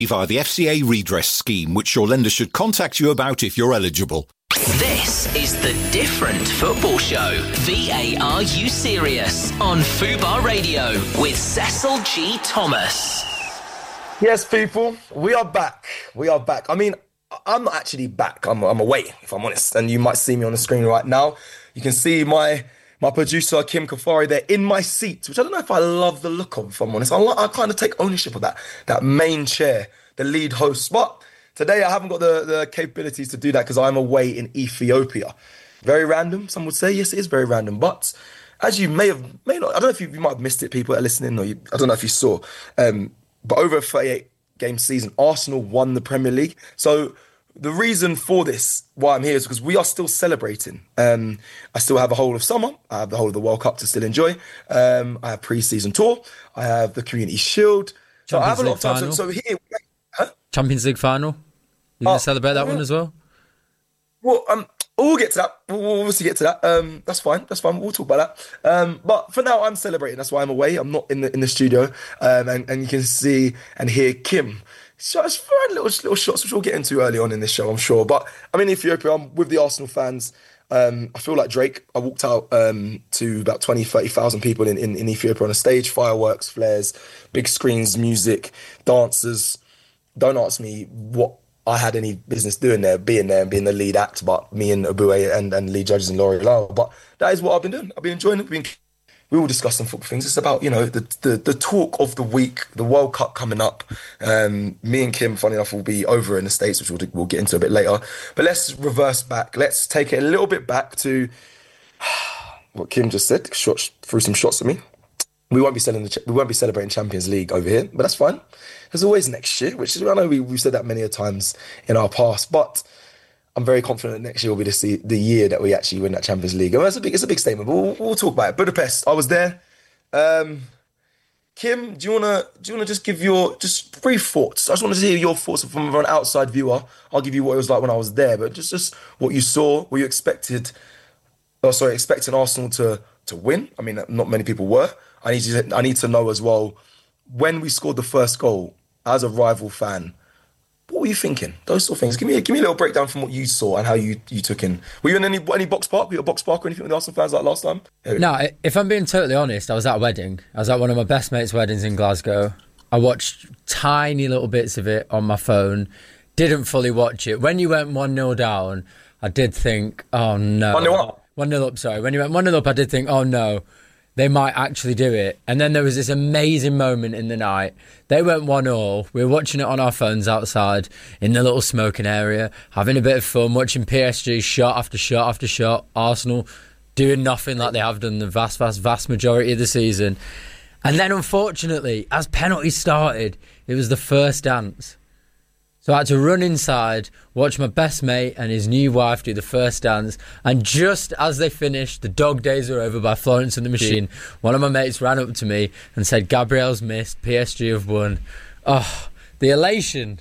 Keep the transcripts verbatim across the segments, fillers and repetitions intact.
via the F C A redress scheme, which your lender should contact you about if you're eligible. This is The Different Football Show. V A R U Serious on Fubar Radio with Cecil G. Thomas. Yes, people, we are back. We are back. I mean, I'm not actually back. I'm, I'm away, if I'm honest. And you might see me on the screen right now. You can see my my producer, Kim Kafari, there in my seat, which I don't know if I love the look of, if I'm honest. I, I kind of take ownership of that, that main chair, the lead host. But today I haven't got the, the capabilities to do that because I'm away in Ethiopia. Very random, some would say. Yes, it is very random. But as you may have, may not, I don't know if you, you might have missed it, people that are listening, or you, I don't know if you saw, um, but over a thirty-eight game season, Arsenal won the Premier League. So the reason for this, why I'm here, is because we are still celebrating. Um, I still have a whole of summer. I have the whole of the World Cup to still enjoy. Um, I have pre-season tour. I have the Community Shield. So I have a lot of time. So, so here, huh? Champions League final. You going to uh, celebrate that well, one as well? Well, um, we'll get to that. We'll, we'll obviously get to that. Um, that's fine. That's fine. We'll talk about that. Um, but for now, I'm celebrating. That's why I'm away. I'm not in the in the studio. Um, and, and you can see and hear Kim. So it's fine little little shots, which we'll get into early on in this show, I'm sure. But I'm in Ethiopia. I'm with the Arsenal fans. Um, I feel like Drake. I walked out um, to about twenty, thirty thousand people in, in, in Ethiopia on a stage, fireworks, flares, big screens, music, dancers. Don't ask me what I had any business doing there, being there and being the lead act, but me and Abue and, and lead judges and Laurie Lau. But that is what I've been doing. I've been enjoying it. Been, we will discuss some football things. It's about, you know, the, the the talk of the week, the World Cup coming up. Um, me and Kim, funny enough, will be over in the States, which we'll, we'll get into a bit later. But let's reverse back. Let's take it a little bit back to what Kim just said. Shot, threw some shots at me. We won't be selling the, we won't be celebrating Champions League over here, but that's fine. There's always next year, which is, I know we, we've said that many a times in our past, but I'm very confident next year will be the, the year that we actually win that Champions League. And that's a big, it's a big statement, but we'll, we'll talk about it. Budapest, I was there. Um, Kim, do you wanna do you wanna just give your just brief thoughts? I just wanted to hear your thoughts from an outside viewer. I'll give you what it was like when I was there, but just just what you saw, what you expected. Oh, sorry, expecting Arsenal to to win. I mean, not many people were. I need to I need to know as well, when we scored the first goal as a rival fan, what were you thinking? Those sort of things. Give me a, give me a little breakdown from what you saw and how you, you took in. Were you in any any box park? Were you at box park or anything with the Arsenal fans like last time? No, if I'm being totally honest, I was at a wedding. I was at one of my best mates' weddings in Glasgow. I watched tiny little bits of it on my phone. Didn't fully watch it. When you went one nil down, I did think, oh no. one nil up? one nil up, sorry. When you went one nil up, I did think, oh no. They might actually do it. And then there was this amazing moment in the night. They went one all. We were watching it on our phones outside in the little smoking area, having a bit of fun, watching P S G shot after shot after shot. Arsenal doing nothing like they have done the vast, vast, vast majority of the season. And then, unfortunately, as penalties started, it was the first dance. So I had to run inside, watch my best mate and his new wife do the first dance. And just as they finished, The Dog Days Are Over by Florence and the Machine, one of my mates ran up to me and said, Gabriel's missed, P S G have won. Oh, the elation.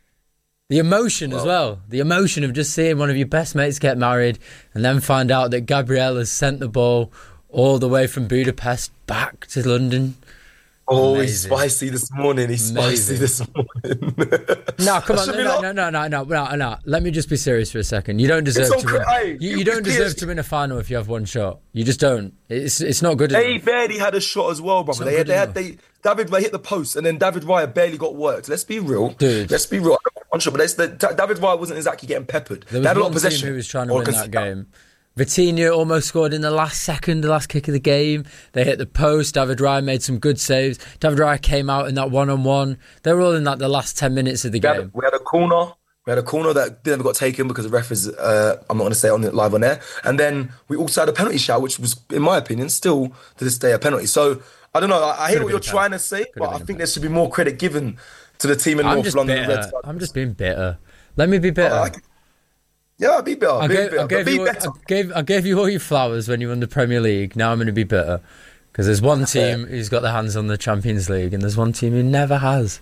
The emotion well, as well. The emotion of just seeing one of your best mates get married and then find out that Gabriel has sent the ball all the way from Budapest back to London. Oh, Amazing. He's spicy this morning. He's Amazing. spicy this morning. no, come on. No, no, no, no, no, no, no. Let me just be serious for a second. You don't deserve to win. Hey, you, you don't deserve to win a final if you have one shot. You just don't. It's it's not good They enough. barely had a shot as well, brother. They had, they had they David Raya hit the post and then David Raya barely got worked. Let's be real. Dude. Let's be real. One shot, but the, David Raya wasn't exactly getting peppered. There was they had a lot one of possession. team who was trying to win that game. Vitinha almost scored in the last second, the last kick of the game. They hit the post. David Raya made some good saves. David Raya came out in that one-on-one. They were all in like the last ten minutes of the we game. Had, we had a corner. We had a corner that never got taken because the ref is, uh, I'm not going to say it on the, live on air. And then we also had a penalty shout, which was, in my opinion, still to this day a penalty. So, I don't know. I, I hear what you're trying to say, Could but I think there should be more credit given to the team in I'm North just London. Bitter. Red Sox. I'm just being bitter. Let me be bitter. Oh, like, yeah, be better. I be gave, better, I, gave be you, better. I, gave, I gave you all your flowers when you won the Premier League. Now I'm going to be bitter. Because there's one team who's got their hands on the Champions League and there's one team who never has.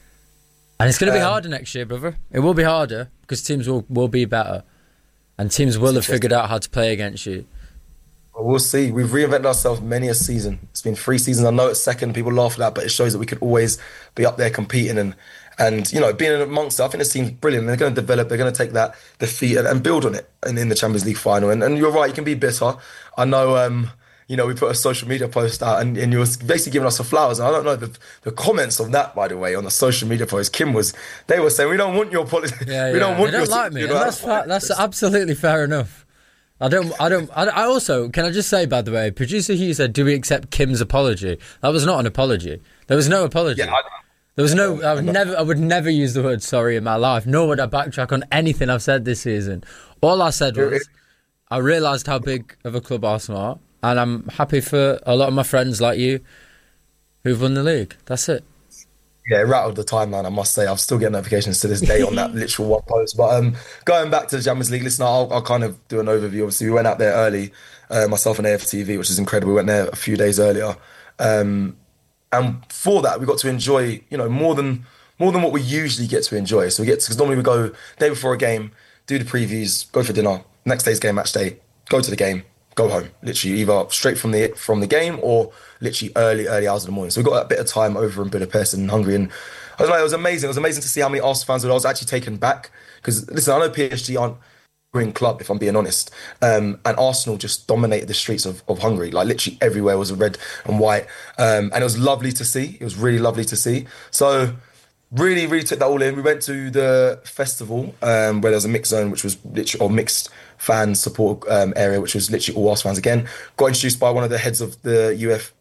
And it's going to be um, harder next year, brother. It will be harder because teams will, will be better. And teams will have figured out how to play against you. Well, we'll see. We've reinvented ourselves many a season. It's been three seasons. I know it's second. People laugh at that, but it shows that we could always be up there competing and And, you know, being amongst it, I think this team's brilliant. They're going to develop, they're going to take that defeat and, and build on it in, in the Champions League final. And, and you're right, you can be bitter. I know, um, you know, we put a social media post out and, and you were basically giving us the flowers. And I don't know the, the comments of that, by the way, on the social media post. Kim was, they were saying, we don't want your politics. Yeah, we yeah. don't want they don't your, like me. you And know, that's fa- that's absolutely fair enough. I don't, I don't, I, I also, can I just say, by the way, producer Hugh said, do we accept Kim's apology? That was not an apology. There was no apology. Yeah, I, there was no, I would never, I would never use the word sorry in my life, nor would I backtrack on anything I've said this season. All I said was, I realised how big of a club Arsenal are, and I'm happy for a lot of my friends like you who've won the league. That's it. Yeah, it rattled the timeline, I must say. I've still getting notifications to this day on that literal one post. But um, going back to the Champions League, listen, I'll, I'll kind of do an overview. Obviously, we went out there early, uh, myself and A F T V, which is incredible. We went there a few days earlier. Um, and for that, we got to enjoy, you know, more than more than what we usually get to enjoy. So we get to, because normally we go day before a game, do the previews, go for dinner, next day's game, match day, go to the game, go home, literally either straight from the from the game or literally early, early hours of the morning. So we got a bit of time over in Budapest and Hungary. And I was like, it was amazing. It was amazing to see how many Arsenal fans were. I was actually taken back because, listen, I know P S G aren't a green club, if I'm being honest. Um, and Arsenal just dominated the streets of, of Hungary. Like literally everywhere was red and white. Um, and it was lovely to see. It was really lovely to see. So really, really took that all in. We went to the festival um, where there was a mixed zone, which was literally, or mixed fan support um, area, which was literally all Arsenal fans again. Got introduced by one of the heads of the U F,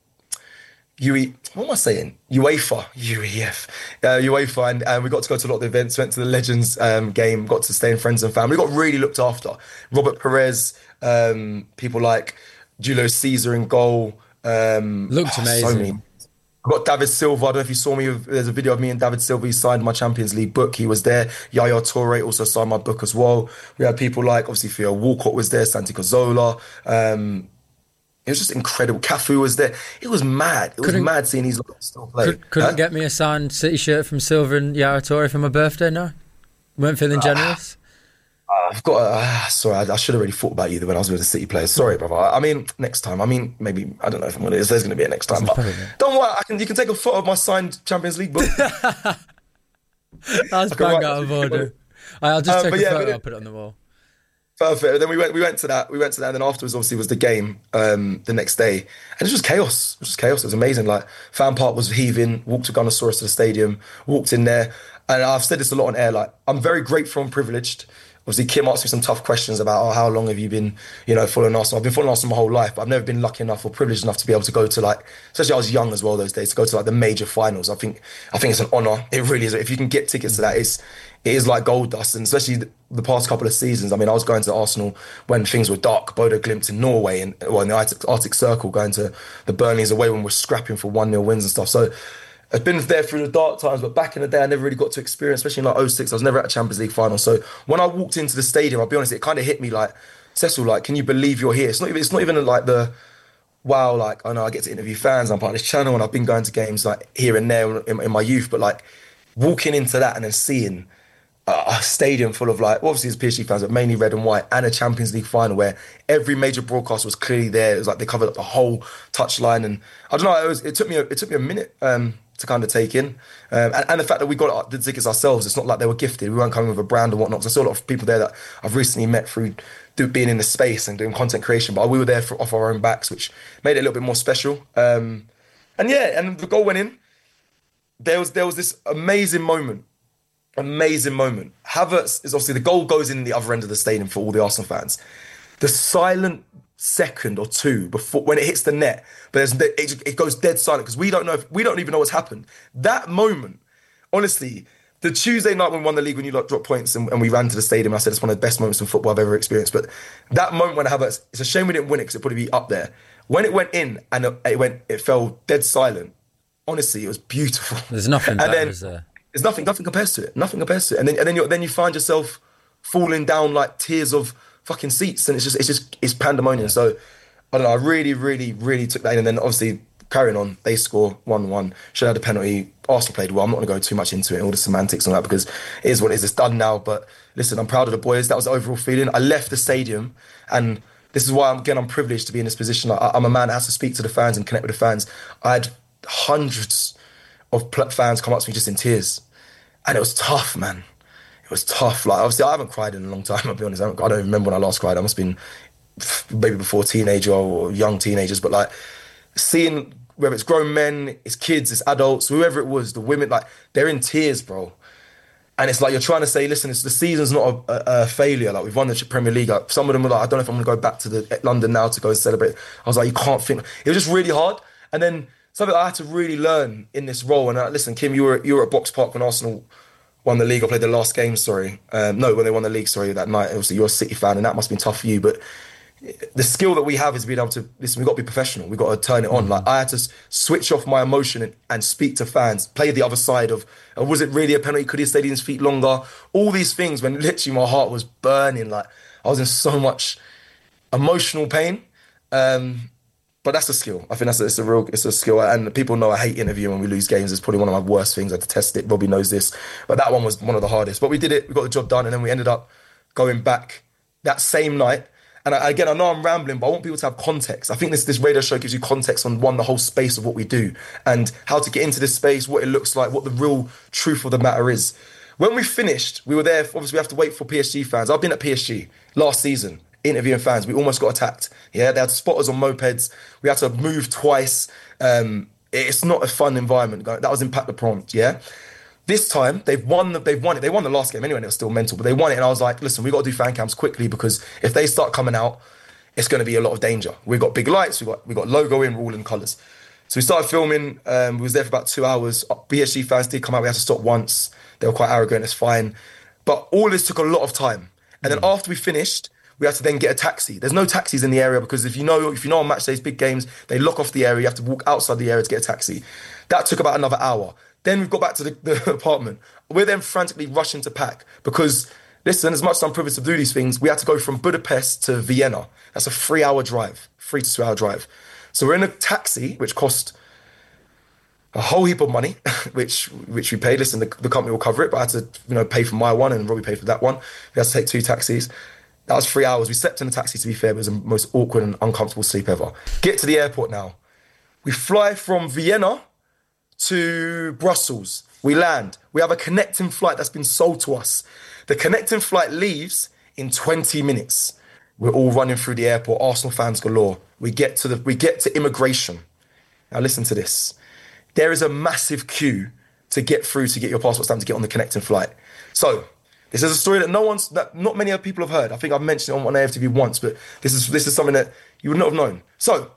U E, what am I saying? UEFA, U E F, uh, UEFA, and, and we got to go to a lot of the events, went to the Legends um, game, got to stay in friends and family. We got really looked after. Robert Perez, um, people like Julio Cesar in goal. Um, Looked oh, amazing. So many. I got David Silva. I don't know if you saw me. There's a video of me and David Silva. He signed my Champions League book. He was there. Yaya Toure also signed my book as well. We had people like, obviously, Theo Walcott was there, Santi Cazorla. Um, it was just incredible. Cafu was there. It was mad. It was Couldn't- mad seeing these lot still play. Could, couldn't Huh? get me a signed City shirt from Silver and Yara Toure for my birthday, no? Weren't feeling generous? I've got. Uh, sorry, I, I should have already thought about you when I was with the City players. Sorry, brother. I, I mean, next time. I mean, maybe I don't know if I'm gonna. If there's going to be a next time, but don't worry. I can. You can take a photo of my signed Champions League book. That's can bang write- out of order. I'll just Um, take but a yeah, photo, but- I'll put it on the wall. Perfect. Then we went. We went to that. We went to that. And then afterwards, obviously, was the game um, the next day, and it was just chaos. It was just chaos. It was amazing. Like fan park was heaving. Walked to Gunnosaurus to the stadium. Walked in there, and I've said this a lot on air. Like I'm very grateful and privileged. Obviously, Kim asked me some tough questions about, oh, how long have you been, you know, following Arsenal? I've been following Arsenal my whole life, but I've never been lucky enough or privileged enough to be able to go to like, especially I was young as well those days, to go to like the major finals. I think, I think it's an honour. It really is. If you can get tickets to that, it's, it is like gold dust. And especially the, the past couple of seasons. I mean, I was going to Arsenal when things were dark, Bodo Glimt in Norway, and well, in the Arctic, Arctic Circle, going to the Burnleys away when we're scrapping for one nil wins and stuff. So I've been there through the dark times, but back in the day, I never really got to experience, especially in like oh six, I was never at a Champions League final. So when I walked into the stadium, I'll be honest, it kind of hit me like, Cecil, like, can you believe you're here? It's not even, it's not even like the, wow, like, I know I get to interview fans, I'm part of this channel, and I've been going to games like here and there in, in my youth, but like walking into that and then seeing a, a stadium full of like, well, obviously it's P S G fans, but mainly red and white, and a Champions League final where every major broadcast was clearly there. It was like they covered up the whole touchline, and I don't know, it, was, it took me a, it took me a minute um, to kind of take in, um, and, and the fact that we got the tickets ourselves. It's not like they were gifted. We weren't coming with a brand and whatnot. Because I saw a lot of people there that I've recently met through do, being in the space and doing content creation, but we were there for, off our own backs, which made it a little bit more special. Um, and yeah, and the goal went in. There was there was this amazing moment. Amazing moment. Havertz is obviously, the goal goes in the other end of the stadium for all the Arsenal fans. The silent second or two before when it hits the net, but there's, it, it goes dead silent because we don't know if, we don't even know what's happened. That moment, honestly, the Tuesday night when we won the league, when you lot dropped points and, and we ran to the stadium, I said it's one of the best moments in football I've ever experienced. But that moment when Havertz, it's a shame we didn't win it because it'd probably be up there. When it went in and it, it went, it fell dead silent. Honestly, it was beautiful. There's nothing and better, then, is there? There's nothing, nothing compares to it. Nothing compares to it. And then, and then you, then you find yourself falling down like tiers of fucking seats, and it's just, it's just, it's pandemonium. Yeah. So I don't know. I really, really, really took that in, and then obviously carrying on, they score one one. Should have had a penalty. Arsenal played well. I'm not going to go too much into it, all the semantics and all that, because it is what it is. It's done now. But listen, I'm proud of the boys. That was the overall feeling. I left the stadium, and this is why I'm, again I'm privileged to be in this position. I, I'm a man that has to speak to the fans and connect with the fans. I had hundreds of fans come up to me just in tears. And it was tough, man. It was tough. Like, obviously, I haven't cried in a long time, I'll be honest. I don't, I don't remember when I last cried. I must have been maybe before teenager or young teenagers. But like, seeing whether it's grown men, it's kids, it's adults, whoever it was, the women, like, they're in tears, bro. And it's like you're trying to say, listen, it's, the season's not a, a, a failure. Like, we've won the Premier League. Like, some of them were like, I don't know if I'm going to go back to the London now to go and celebrate. I was like, you can't think. It was just really hard. And then something I had to really learn in this role. And uh, listen, Kim, you were you were at Box Park when Arsenal won the league. I played the last game, sorry. Um, no, when they won the league, sorry, that night. Obviously, you're a City fan, and that must have been tough for you. But the skill that we have is being able to, listen, we've got to be professional. We've got to turn it on. Mm-hmm. Like, I had to s- switch off my emotion and, and speak to fans, play the other side of, uh, was it really a penalty? Could he have stayed in his feet longer? All these things when literally my heart was burning. Like, I was in so much emotional pain. Um, but that's a skill. I think that's a, it's a real, it's a skill. And people know I hate interviewing when we lose games. It's probably one of my worst things. I detest it. Bobby knows this. But that one was one of the hardest. But we did it. We got the job done. And then we ended up going back that same night. And I, again, I know I'm rambling, but I want people to have context. I think this this radio show gives you context on, one, the whole space of what we do and how to get into this space, what it looks like, what the real truth of the matter is. When we finished, we were there, obviously we have to wait for P S G fans. I've been at P S G last season, interviewing fans. We almost got attacked. Yeah, they had spotters on mopeds. We had to move twice. Um, it's not a fun environment. That was Impact the Prompt, yeah? This time, they've won the, they've won it. They won the last game anyway, and it was still mental, but they won it. And I was like, listen, we've got to do fan cams quickly because if they start coming out, it's going to be a lot of danger. We've got big lights, we've got, we've got logo in, we're all in colours. So we started filming. Um, we was there for about two hours. P S G fans did come out. We had to stop once. They were quite arrogant, it's fine. But all this took a lot of time. And then after we finished, we had to then get a taxi. There's no taxis in the area because if you know if you know on match days, big games, they lock off the area. You have to walk outside the area to get a taxi. That took about another hour. Then we've got back to the, the apartment. We're then frantically rushing to pack because, listen, as much as I'm privileged to do these things, we had to go from Budapest to Vienna. That's a three-hour drive, three to two-hour drive. So we're in a taxi, which cost a whole heap of money, which which we paid. Listen, the, the company will cover it, but I had to, you know, pay for my one and Robbie paid for that one. We had to take two taxis. That was three hours. We slept in the taxi, to be fair. It was the most awkward and uncomfortable sleep ever. Get to the airport now. We fly from Vienna to Brussels. We land. We have a connecting flight that's been sold to us. The connecting flight leaves in twenty minutes. We're all running through the airport, Arsenal fans galore. We get to the we get to immigration. Now listen to this. There is a massive queue to get through to get your passport stamp to get on the connecting flight. So this is a story that no one's that not many other people have heard. I think I've mentioned it on A F T V once, but this is this is something that you would not have known. So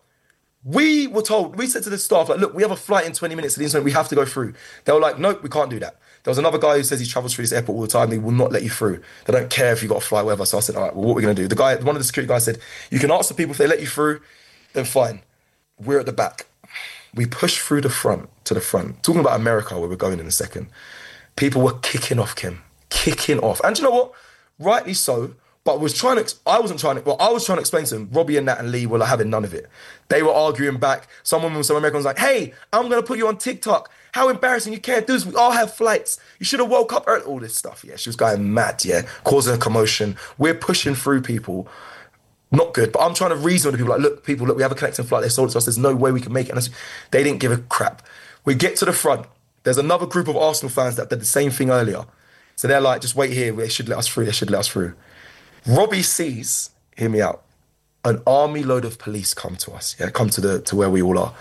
we were told, we said to the staff, like, look, we have a flight in twenty minutes to the instant, we have to go through. They were like, nope, we can't do that. There was another guy who says he travels through this airport all the time, they will not let you through. They don't care if you got a flight, whatever. So I said, all right, well, what are we gonna do? The guy, one of the security guys said, you can ask the people if they let you through, then fine. We're at the back. We push through the front to the front. Talking about America, where we're going in a second. People were kicking off, Kim. Kicking off. And you know what? Rightly so. But was trying to, I wasn't trying to, well, I was trying to explain to them, Robbie and Nat and Lee were like having none of it. They were arguing back. Someone, some American was like, hey, I'm going to put you on TikTok. How embarrassing, you can't do this. We all have flights. You should have woke up early. All this stuff, yeah. She was going mad, yeah. Causing a commotion. We're pushing through people. Not good, but I'm trying to reason with people like, look, people, look, we have a connecting flight. They sold it to us. There's no way we can make it. And they didn't give a crap. We get to the front. There's another group of Arsenal fans that did the same thing earlier. So they're like, just wait here. They should let us through. They should let us through. Robbie sees, hear me out, an army load of police come to us, yeah, come to the to where we all are.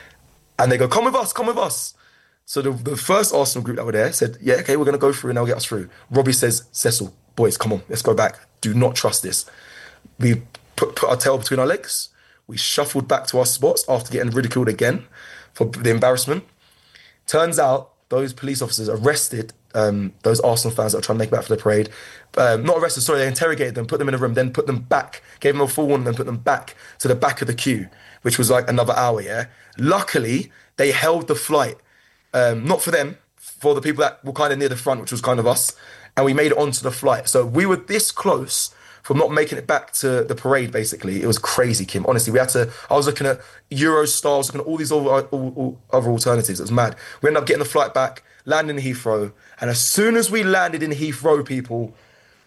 And they go, come with us, come with us. So the, the first Arsenal group that were there said, yeah, okay, we're going to go through and they'll get us through. Robbie says, Cecil, boys, come on, let's go back. Do not trust this. We put, put our tail between our legs. We shuffled back to our spots after getting ridiculed again for the embarrassment. Turns out those police officers arrested um, those Arsenal fans that were trying to make it back for the parade. Um, not arrested, sorry, they interrogated them, put them in a room, then put them back, gave them a full warning, then put them back to the back of the queue, which was like another hour, yeah? Luckily, they held the flight. Um, not for them, for the people that were kind of near the front, which was kind of us, and we made it onto the flight. So we were this close from not making it back to the parade, basically. It was crazy, Kim. Honestly, we had to, I was looking at Eurostar, I was looking at all these other, all, all, other alternatives. It was mad. We ended up getting the flight back, landing in Heathrow, and as soon as we landed in Heathrow, people,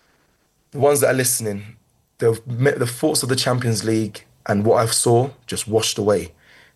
the ones that are listening, the, the thoughts of the Champions League and what I saw just washed away.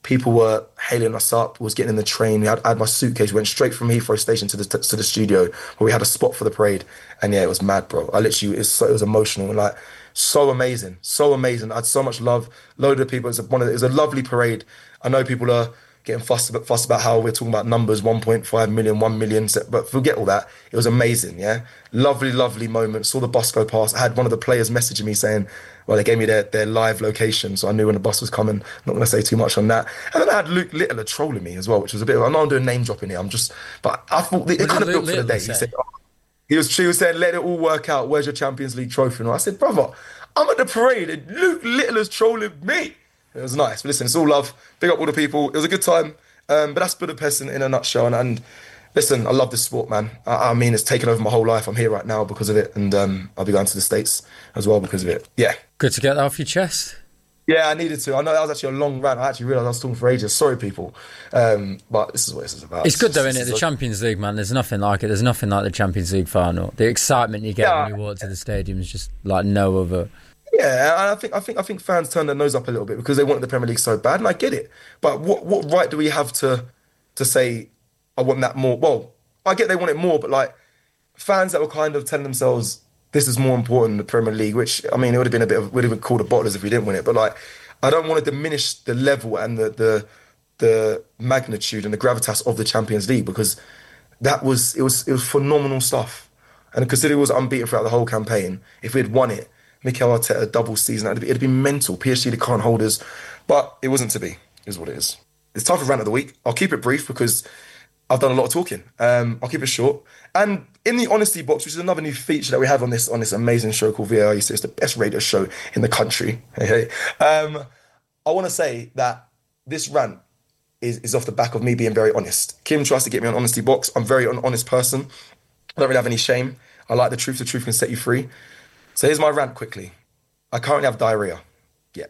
People were hailing us up, was getting in the train. I had, I had my suitcase, went straight from Heathrow station to the to the studio where we had a spot for the parade. And yeah, it was mad, bro. I literally, it was, so, it was emotional and like so amazing, so amazing. I had so much love, load of people. It was a, one of the, it was a lovely parade. I know people are getting fussed about, fussed about how we're talking about numbers, one point five million, one million, but forget all that. It was amazing, yeah? Lovely, lovely moment. Saw the bus go past. I had one of the players messaging me saying, well, they gave me their, their live location, so I knew when the bus was coming. Not going to say too much on that. And then I had Luke Littler trolling me as well, which was a bit of, I know I'm doing name dropping here, I'm just, but I thought it, it kind of built for the day. He said, oh, he was, he was saying, let it all work out. Where's your Champions League trophy? And I said, brother, I'm at the parade and Luke Littler's trolling me. It was nice. But listen, it's all love. Big up all the people. It was a good time. Um, but that's Budapest in, in a nutshell. And, and listen, I love this sport, man. I, I mean, it's taken over my whole life. I'm here right now because of it. And um, I'll be going to the States as well because of it. Yeah. Good to get that off your chest. Yeah, I needed to. I know that was actually a long rant. I actually realised I was talking for ages. Sorry, people. Um, but this is what this is about. It's good though, isn't it? The like... Champions League, man. There's nothing like it. There's nothing like the Champions League final. The excitement you get yeah. when you walk to the stadium is just like no other. Yeah, and I think I think I think fans turn their nose up a little bit because they wanted the Premier League so bad, and I get it. But what what right do we have to to say I want that more? Well, I get they want it more, but like fans that were kind of telling themselves this is more important than the Premier League, which I mean it would have been a bit of would have been called a bottlers if we didn't win it. But like I don't want to diminish the level and the the the magnitude and the gravitas of the Champions League because that was it was it was phenomenal stuff. And considering it was unbeaten throughout the whole campaign, if we had won it. Mikel Arteta, double season, it'd, be, it'd be mental. P S G, the current holders. But it wasn't to be, is what it is. It's time for rant of the week. I'll keep it brief because I've done a lot of talking. Um, I'll keep it short. And in the honesty box, which is another new feature that we have on this on this amazing show called V A R U Serious, it's the best radio show in the country. Hey, hey. Um, I want to say that this rant is, is off the back of me being very honest. Kim tries to get me on honesty box. I'm very an honest person. I don't really have any shame. I like the truth. The truth can set you free. So here's my rant quickly. I currently have diarrhea. Yeah.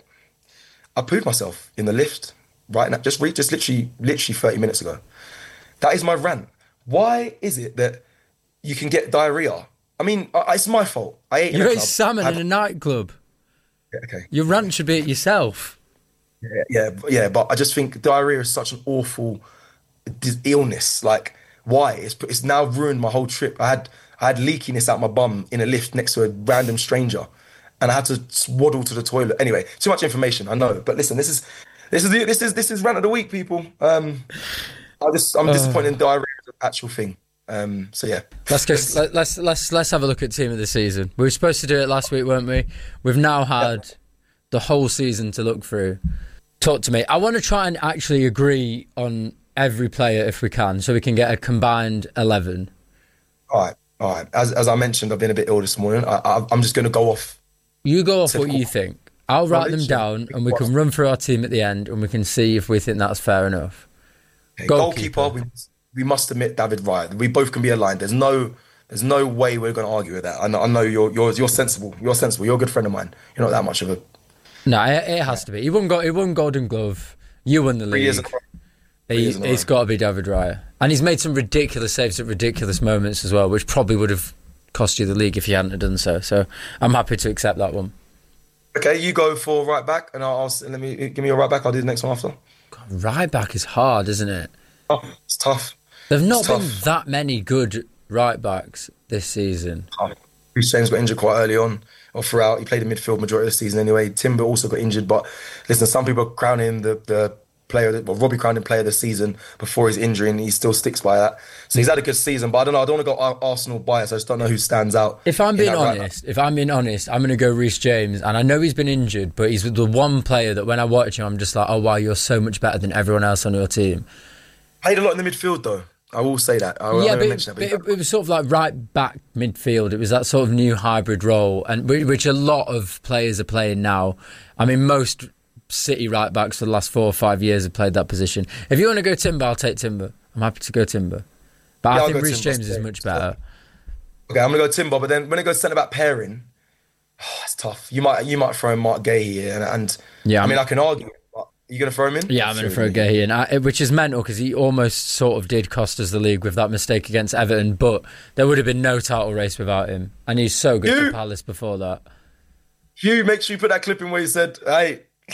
I pooed myself in the lift right now, just re- just literally, literally thirty minutes ago. That is my rant. Why is it that you can get diarrhea? I mean, I, it's my fault. I ate You in a ate club. salmon I've- in a nightclub. Yeah, okay. Your rant should be at yourself. Yeah, yeah, yeah, but I just think diarrhea is such an awful dis- illness. Like, why? It's it's now ruined my whole trip. I had I had leakiness out my bum in a lift next to a random stranger, and I had to waddle to the toilet. Anyway, too much information, I know. But listen, this is this is the, this is this is rant of the week, people. Um, I just I'm disappointed in diarrhea as an actual thing. Um, so yeah, Let's go. let, let's let's let's have a look at team of the season. We were supposed to do it last week, weren't we? We've now had Yeah. the whole season to look through. Talk to me. I want to try and actually agree on every player if we can, so we can get a combined eleven. all right, all right. As as I mentioned, I've been a bit ill this morning. I, I, I'm just going to go off. You go off what Typical. you think. I'll write them literally, down, and we what- can run through our team at the end, and we can see if we think that's fair enough. Okay, Goalkeeper. goalkeeper, we, we must admit David Raya. We both can be aligned. There's no, there's no way we're going to argue with that. I know, I know you're, you're, you're sensible. You're sensible. You're a good friend of mine. You're not that much of a. No, it, it has to be. He won. Go, he won Golden Glove. You won the Three years league. in a row. He, years in a it's row. got to be David Raya, and he's made some ridiculous saves at ridiculous moments as well, which probably would have cost you the league if you hadn't have done so. So I'm happy to accept that one. Okay, you go for right back, and I'll, I'll let me give me your right back. I'll do the next one after. God, right back is hard, isn't it? Oh, it's tough. There've not It's been tough. that many good right backs this season. tough. Reece James got injured quite early on, or throughout. He played in midfield majority of the season anyway. Timber also got injured, but listen, some people are crowning the the player, well, Robbie crowned him player of the season before his injury, and he still sticks by that. So he's had a good season, but I don't know. I don't want to go Ar- Arsenal bias. I just don't know who stands out. If I'm in being that right honest, if I'm being honest, I'm going to go Reece James, and I know he's been injured, but he's the one player that when I watch him, I'm just like, oh wow, you're so much better than everyone else on your team. Played a lot in the midfield though. I will say that. I, Yeah, I but, mention but that. it, it was sort of like right back midfield. It was that sort of new hybrid role, and whi- which a lot of players are playing now. I mean, most City right backs for the last four or five years have played that position. If you want to go Timber, I'll take Timber. I'm happy to go Timber, but Yeah, I I'll think go Reece Timber. James is much better. Okay, I'm gonna go Timber, but then when it goes centre back pairing, oh, it's tough. You might you might throw in Mark Gay here, and, and Yeah, I mean I'm- I can argue. But are you gonna throw him in? Yeah, I'm going to throw Sure. Gay in, I, which is mental because he almost sort of did cost us the league with that mistake against Everton, but there would have been no title race without him, and he's so good You- for Palace before that. Hugh, make sure you put that clip in where he said, "Hey,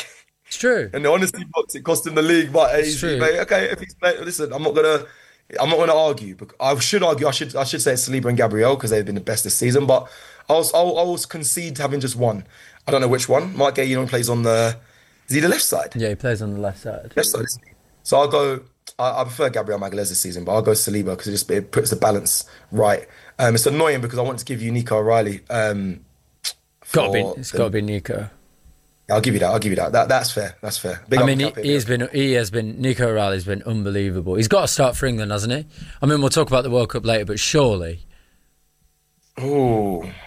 It's true. And the honesty box, it cost him the league. But It's he's, true. mate, okay, if he's playing, listen, I'm not gonna, I'm not gonna argue. But I should argue. I should, I should say it's Saliba and Gabriel because they've been the best this season. But I was, I'll, I will concede having just one. I don't know which one. Mark Gay, you know, plays on the, is he the left side? Yeah, he plays on the left side. Left side. So I'll go. I, I prefer Gabriel Magalhaes this season, but I'll go Saliba because it just it puts the balance right. Um, it's annoying because I want to give you Nico O'Reilly. Um, Got to be. for It's the- got to be Nico. I'll give you that. I'll give you that. That that's fair. That's fair. Big I up mean, the he, cap he here. has been. He has been. Nico O'Reilly's been unbelievable. He's got to start for England, hasn't he? I mean, we'll talk about the World Cup later, but surely. Oh,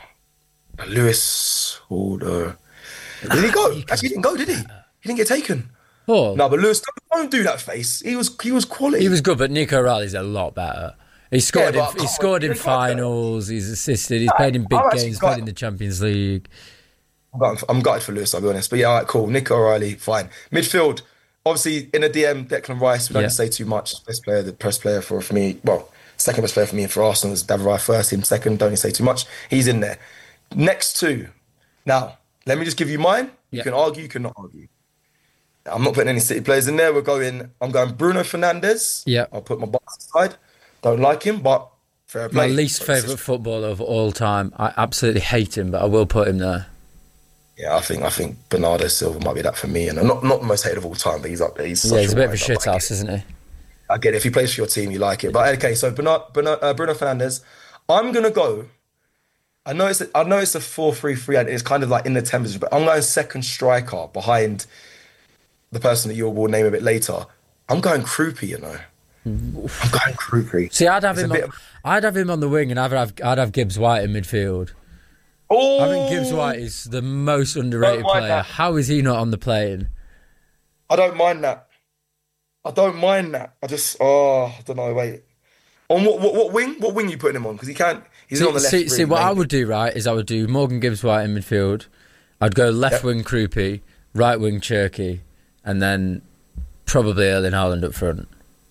Lewis Holder. Did he go? Actually, he didn't go, did he? He didn't get taken. Oh, No, but Lewis, don't, don't do that face. He was he was quality. he was good, but Nico O'Reilly's a lot better. He scored. Yeah, but in, come he on, scored in he can't do that. finals. He's assisted. He's played in big I'm actually games. Played got- in the Champions League. I'm gutted, I'm gutted for Lewis, I'll be honest. But yeah, all right, cool. Nico O'Reilly, fine. Midfield, obviously in a D M, Declan Rice. We don't Yeah. say too much. Best player, the best player for, for me. Well, second best player for me and for Arsenal is David Raya first. Him second. Don't say too much. He's in there. Next two. Now, let me just give you mine. You Yeah. can argue, you cannot argue. I'm not putting any City players in there. We're going. I'm going Bruno Fernandes. Yeah. I'll put my box aside. Don't like him, but fair play. My least favourite footballer of all time. I absolutely hate him, but I will put him there. Yeah, I think I think Bernardo Silva might be that for me, and I'm not not the most hated of all time, but he's up there. He's such Yeah, he's a bit of a wind-up. shit I get house, isn't he? it. I get it. If he plays for your team, you like it. But okay, so Bernard, Bernard, uh, Bruno Fernandes, I'm gonna go. I know it's a, I know it's a four three three, and it's kind of like in the temperature, but I'm going second striker behind the person that you will name a bit later. I'm going Krupi, you know. I'm going Krupi. See, I'd have It's a him. bit On, of- I'd have him on the wing, and I'd have I'd have Gibbs White in midfield. Oh, I think Gibbs White is the most underrated Don't mind player. that. How is he not on the plane? I don't mind that. I don't mind that. I just oh, I don't know. Wait, on what what, what wing? What wing you putting him on? Because he can't. He's See, on the left. see, see really, what I maybe. would do, right, is I would do Morgan Gibbs White in midfield. I'd go left Yep. wing Krupi, right wing Cherky, and then probably Erling Haaland up front.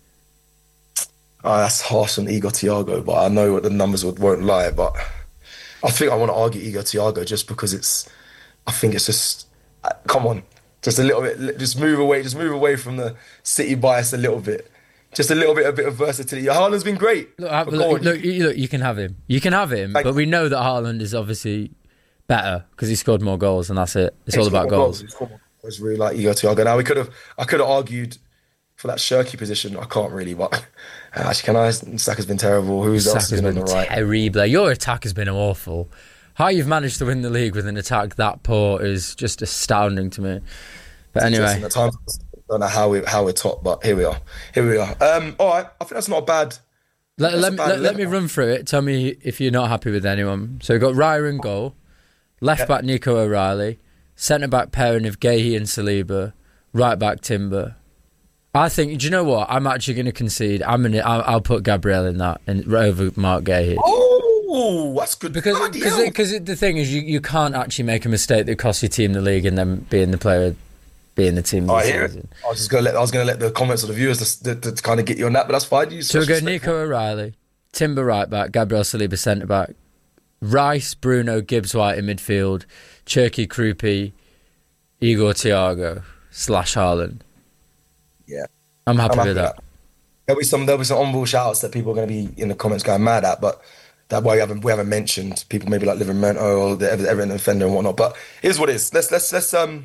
Oh, that's harsh on Igor Thiago, but I know what the numbers would, won't lie. But I think I want to argue Igor Thiago just because it's. I think it's just. uh, Come on, just a little bit. Just move away. Just move away from the City bias a little bit. Just a little bit, a bit of versatility. Haaland's been great. Look, I- but look, go on, look, you, look, you can have him. You can have him, Thank but you. we know that Haaland is obviously better because he scored more goals, and that's it. It's all He's about got more goals. He's got more goals. It's really like Igor Thiago. Now we could have. I could have argued for that Shirky position. I can't really, but actually, can I? Saka's been terrible. Who's else Saka's has been been on the right? terrible. Your attack has been awful. How you've managed to win the league with an attack that poor is just astounding to me. But anyway, Interesting. At times, I don't know how we how we're top, but here we are. Here we are. Um, all right, I think that's not a bad. let, that's let, a me, bad let, let me eleven. run through it. Tell me if you're not happy with anyone. So we've got Raya in goal, left back Nico O'Reilly, centre back pairing of Gahey and Saliba, right back Timber. I think. Do you know what? I'm actually going to concede. I'm gonna. I'll, I'll put Gabriel in that and over Mark Gahey. Oh, that's good. Because Bloody because hell. because the thing is, you, you can't actually make a mistake that costs your team the league and then being the player, being the team. I this hear it. season. I was just gonna let I was gonna let the comments of the viewers to, to, to kind of get you on that, but that's fine. You So we go respectful. Nico O'Reilly, Timber right back, Gabriel Saliba centre back, Rice, Bruno, Gibbs White in midfield, Cherky, Krupi, Igor Thiago slash Haaland. Yeah, I'm happy I'm happy with with that. that. There'll be some there'll be some on-ball shout-outs that people are going to be in the comments going mad at, but that way we haven't we haven't mentioned people maybe like Livermento or the Ever- Everton defender and whatnot. But here's what it is. Let's let's let's um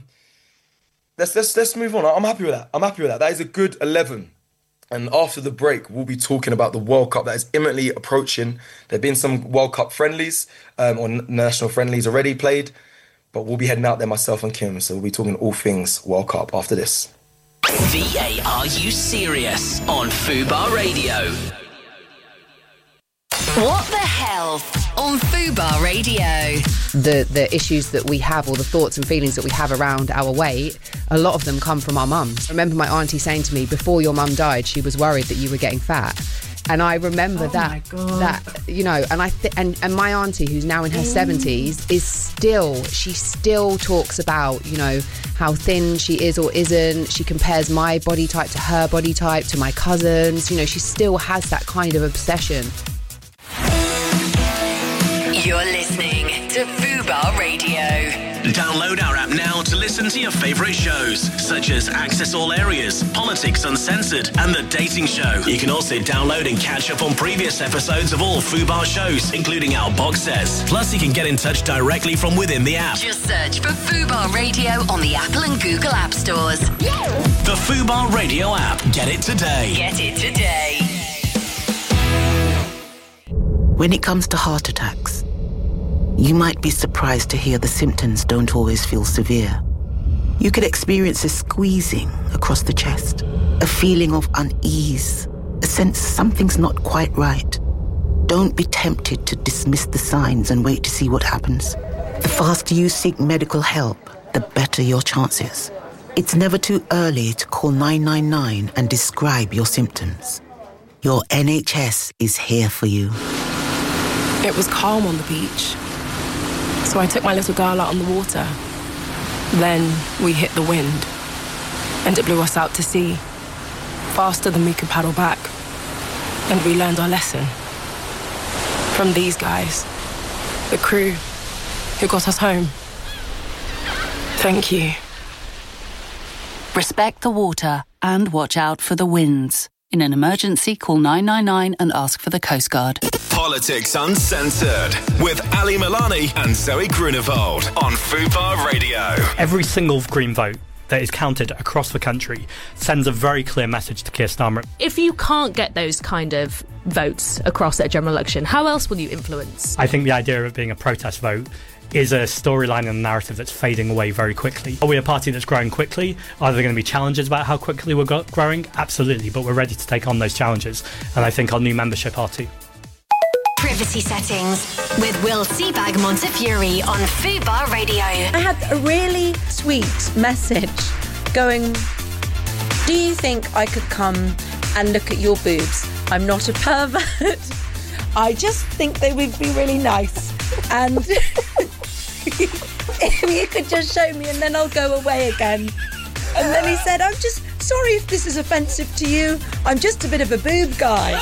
let's let's let's move on. I'm happy with that. I'm happy with that. That is a good eleven. And after the break, we'll be talking about the World Cup that is imminently approaching. There've been some World Cup friendlies um, or n- national friendlies already played, but we'll be heading out there, myself and Kim. So we'll be talking all things World Cup after this. V A R U Serious on Fubar Radio. What the Health on Fubar Radio. the the issues that we have or the thoughts and feelings that we have around our weight, a lot of them come from our mums. I remember my auntie saying to me, before your mum died, she was worried that you were getting fat. And I remember that, that you know, and I th- and and my auntie, who's now in her seventies, is still she still talks about, you know, how thin she is or isn't. She compares my body type to her body type, to my cousins. You know, she still has that kind of obsession. You're listening to Fubar Radio. Download our app now to listen to your favourite shows, such as Access All Areas, Politics Uncensored, and The Dating Show. You can also download and catch up on previous episodes of all Fubar shows, including our box sets. Plus, you can get in touch directly from within the app. Just search for Fubar Radio on the Apple and Google App Stores. The Fubar Radio app. Get it today. Get it today. When it comes to heart attacks, you might be surprised to hear the symptoms don't always feel severe. You could experience a squeezing across the chest, a feeling of unease, a sense something's not quite right. Don't be tempted to dismiss the signs and wait to see what happens. The faster you seek medical help, the better your chances. It's never too early to call nine nine nine and describe your symptoms. Your N H S is here for you. It was calm on the beach, so I took my little girl out on the water. Then we hit the wind, and it blew us out to sea, faster than we could paddle back. And we learned our lesson. From these guys, the crew who got us home. Thank you. Respect the water and watch out for the winds. In an emergency, call nine nine nine and ask for the Coast Guard. Politics Uncensored with Ali Milani and Zoe Grunewald on Fubar Radio. Every single Green vote that is counted across the country sends a very clear message to Keir Starmer. If you can't get those kind of votes across at a general election, how else will you influence? I think the idea of it being a protest vote is a storyline and a narrative that's fading away very quickly. Are we a party that's growing quickly? Are there going to be challenges about how quickly we're go- growing? Absolutely, but we're ready to take on those challenges, and I think our new membership are too. Privacy settings with Will Seabag Montefiore on Fubar Radio. I had a really sweet message going, do you think I could come and look at your boobs? I'm not a pervert. I just think they would be really nice. And if you could just show me and then I'll go away again. And then he said, I'm just sorry if this is offensive to you. I'm just a bit of a boob guy.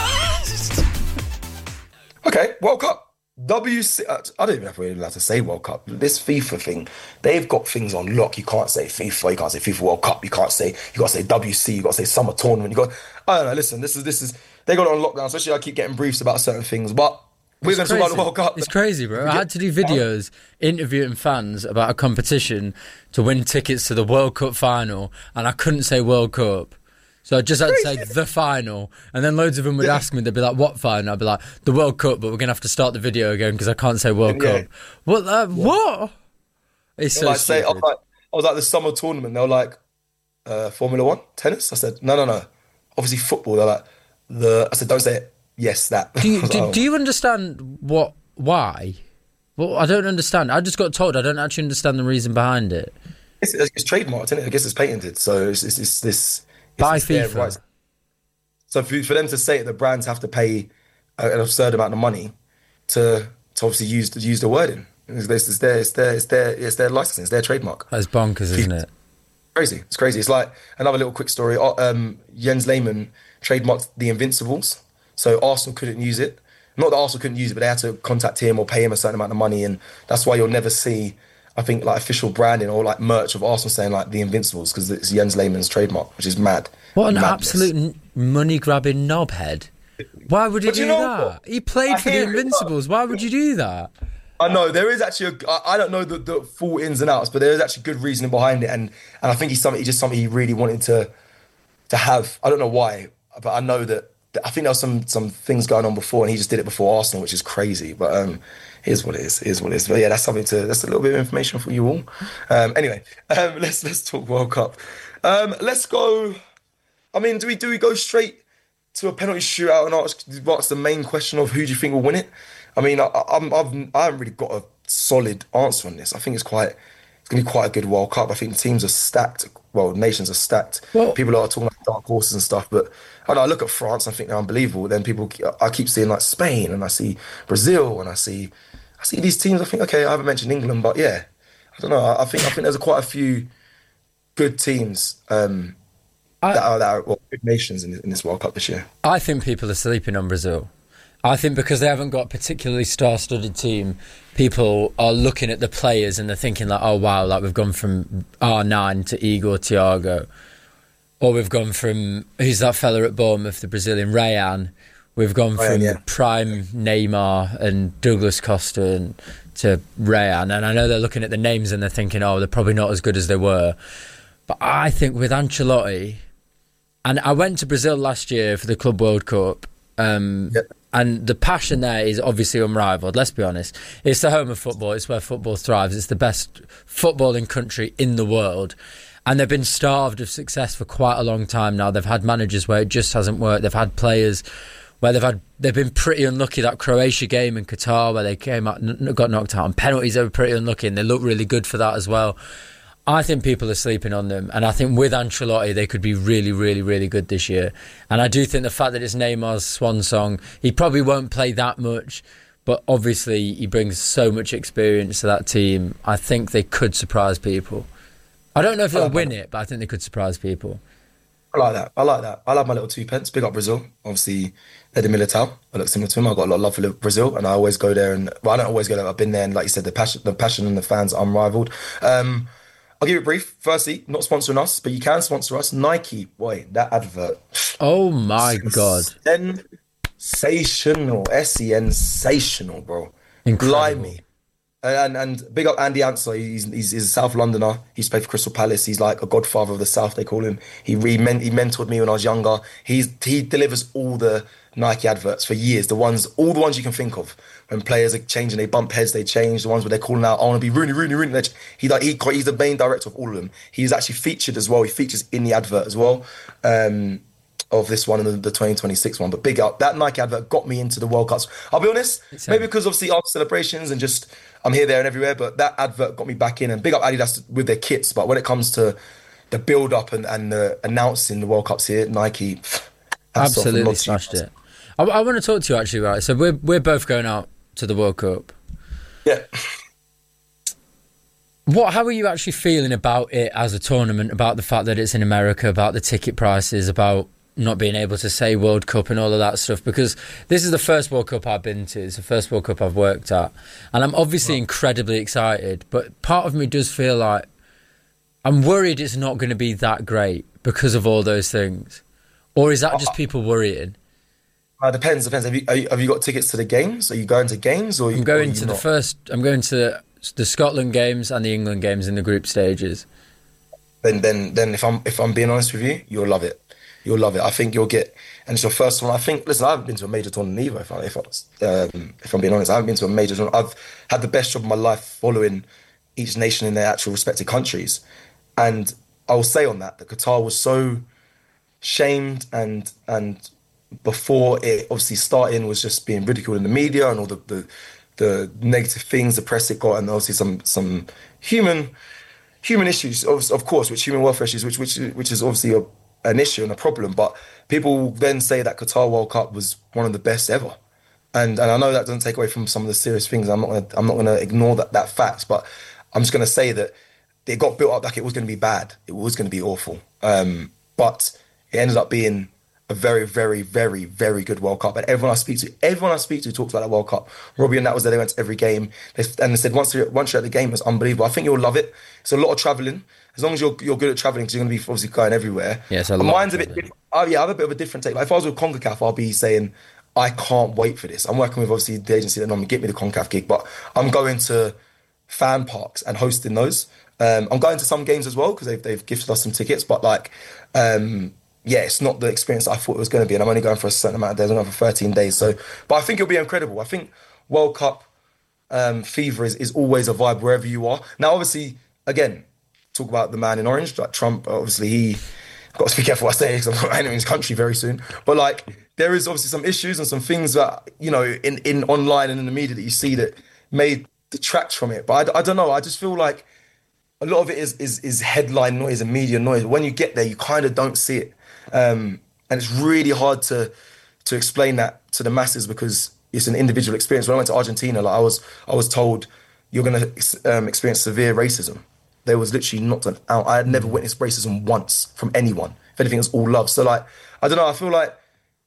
Okay, World Cup. W C, I don't even know if we're allowed to say World Cup. This FIFA thing, they've got things on lock. You can't say FIFA, you can't say FIFA World Cup, you can't say, you got to say W C, you got to say Summer Tournament. You got, I don't know, listen, this is, this is, they got it on lockdown, especially I keep getting briefs about certain things, but we're going to talk about the World Cup. It's crazy, bro. I had to do videos interviewing fans about a competition to win tickets to the World Cup final, and I couldn't say World Cup. So I just had to say the final, and then loads of them would yeah. ask me, they'd be like, what final? I'd be like, the World Cup, but we're going to have to start the video again because I can't say World yeah. Cup. What? Uh, yeah. What? It's so like, stupid. Say, I, was like, I was like, the Summer Tournament, they were like, uh, Formula One, tennis? I said, no, no, no. Obviously football, they're like, the. I said, don't say it. Yes, that. Do you, do, like, oh. do you understand what, why? Well, I don't understand. I just got told I don't actually understand the reason behind it. It's, it's trademarked, isn't it? I guess it's patented. So it's, it's, it's this... By FIFA. Right. So for, for them to say it, the brands have to pay an absurd amount of money to to obviously use to use the wording. It's, it's their it's their it's their it's their licensing, it's their trademark. That's bonkers, isn't it? Crazy. It's crazy. It's like another little quick story. Um, Jens Lehmann trademarked the Invincibles, so Arsenal couldn't use it. Not that Arsenal couldn't use it, but they had to contact him or pay him a certain amount of money, and that's why you'll never see, I think, like official branding or like merch of Arsenal saying like the Invincibles because it's Jens Lehmann's trademark, which is mad. What an Madness. absolute money grabbing knobhead! Why would he but do you know that? what? He played I for the Invincibles. Why would you do that? I know there is actually a, I, I don't know the, the full ins and outs, but there is actually good reasoning behind it, and and I think he's something he just something he really wanted to to have. I don't know why, but I know that, that I think there was some some things going on before, and he just did it before Arsenal, which is crazy. But um. Here's what it is. Here's what it is. But yeah, that's something to. That's a little bit of information for you all. Um, anyway, um, let's let's talk World Cup. Um, let's go. I mean, do we do we go straight to a penalty shootout and ask what's the main question of who do you think will win it? I mean, I, I'm I've I haven't really got a solid answer on this. I think it's quite it's going to be quite a good World Cup. I think the teams are stacked. Well, nations are stacked. Well, people are talking about dark horses and stuff, but I know I look at France. I think they're unbelievable. Then people, I keep seeing like Spain, and I see Brazil, and I see. I see these teams. I think, okay, I haven't mentioned England, but yeah, I don't know. I, I think I think there's a quite a few good teams um, I, that are, that are well, good nations in, in this World Cup this year. I think people are sleeping on Brazil. I think because they haven't got a particularly star-studded team, people are looking at the players and they're thinking like, oh wow, like we've gone from R nine to Igor Thiago, or we've gone from, who's that fella at Bournemouth, the Brazilian, Rayan. We've gone Rayan, from yeah. prime Neymar and Douglas Costa and, to Rayan. And I know they're looking at the names and they're thinking, oh, they're probably not as good as they were. But I think with Ancelotti, and I went to Brazil last year for the Club World Cup, um, yep. and the passion there is obviously unrivaled, let's be honest. It's the home of football, it's where football thrives, it's the best footballing country in the world. And they've been starved of success for quite a long time now. They've had managers where it just hasn't worked. They've had players where they've had they've been pretty unlucky. That Croatia game in Qatar where they came out, got knocked out on penalties, they were pretty unlucky, and they looked really good for that as well. I think people are sleeping on them, and I think with Ancelotti they could be really, really, really good this year. And I do think the fact that it's Neymar's swan song, he probably won't play that much, but obviously he brings so much experience to that team. I think they could surprise people. I don't know if they'll win it, but I think they could surprise people. I like that. I like that. I love my little two pence. Big up Brazil. Obviously, Eder Militao. I look similar to him. I've got a lot of love for Brazil, and I always go there. And well, I don't always go there. I've been there, and like you said, the passion, the passion, and the fans are unrivaled. Um, I'll give it brief. Firstly, not sponsoring us, but you can sponsor us. Nike, boy, that advert. Oh my god! Sensational, sensational, bro. Incredible. Blimey. And and big up Andy Ansel. He's, he's he's a South Londoner. He's played for Crystal Palace. He's like a godfather of the South, they call him. He he, men, he mentored me when I was younger. He's he delivers all the Nike adverts for years. The ones, all the ones you can think of. When players are changing, they bump heads, they change. The ones where they're calling out, I want to be Rooney, Rooney, Rooney. He like he he's the main director of all of them. He's actually featured as well. He features in the advert as well. Um, of this one and the, the twenty twenty-six one. But big up, that Nike advert got me into the World Cups. I'll be honest, exactly. Maybe because obviously after celebrations and just I'm here, there and everywhere, but that advert got me back in. And big up Adidas with their kits. But when it comes to the build-up and, and the announcing the World Cups here, Nike absolutely smashed it. I, I want to talk to you actually, right? So we're we're both going out to the World Cup. Yeah. What? How are you actually feeling about it as a tournament? About the fact that it's in America? About the ticket prices? About not being able to say World Cup and all of that stuff? Because this is the first World Cup I've been to. It's the first World Cup I've worked at, and I'm obviously incredibly excited. But part of me does feel like I'm worried it's not going to be that great because of all those things. Or is that just people worrying? Uh, depends. Depends. Have you, are you have you got tickets to the games? Are you going to games or? Are you, I'm going or are you to not? the first. I'm going to the, the Scotland games and the England games in the group stages. Then, then, then, if I'm if I'm being honest with you, you'll love it. You'll love it. I think you'll get, and it's your first one. I think. Listen, I haven't been to a major tournament either. If, I, if, I, um, if I'm being honest, I haven't been to a major tournament. I've had the best job of my life following each nation in their actual respective countries, and I will say on that that Qatar was so shamed and and before it obviously starting was just being ridiculed in the media and all the the, the negative things the press it got, and obviously some some human human issues of, of course, which human welfare issues, which which which is obviously a an issue and a problem, but people then say that Qatar World Cup was one of the best ever, and and I know that doesn't take away from some of the serious things. I'm not gonna, I'm not going to ignore that that fact, but I'm just going to say that it got built up like it was going to be bad, it was going to be awful, um, but it ended up being a very, very, very, very good World Cup. And everyone I speak to, everyone I speak to talks about that World Cup. Robbie and that was there. They went to every game, they, and they said once you're once you're at the game, it's unbelievable. I think you'll love it. It's a lot of travelling. As long as you're you're good at travelling, because you're going to be obviously going everywhere. Yeah, so mine's a bit different. Oh yeah, I have a bit of a different take. Like if I was with CONCACAF, I'll be saying I can't wait for this. I'm working with obviously the agency that normally get me the CONCACAF gig, but I'm going to fan parks and hosting those. Um, I'm going to some games as well because they've they've gifted us some tickets, but like. Um, Yeah, it's not the experience I thought it was going to be, and I'm only going for a certain amount of days. I'm going for thirteen days, so but I think it'll be incredible. I think World Cup um, fever is, is always a vibe wherever you are. Now, obviously, again, talk about the man in orange, like Trump. Obviously, he got to be careful what I say because I'm not entering his country very soon. But like, there is obviously some issues and some things that you know in, in online and in the media that you see that may detract from it. But I, I don't know. I just feel like a lot of it is is is headline noise and media noise. When you get there, you kind of don't see it. Um, and it's really hard to to explain that to the masses because it's an individual experience. When I went to Argentina, like I was I was told you're going to um, experience severe racism. There was literally not an out. I had never witnessed racism once from anyone. If anything, it was all love. So like I don't know. I feel like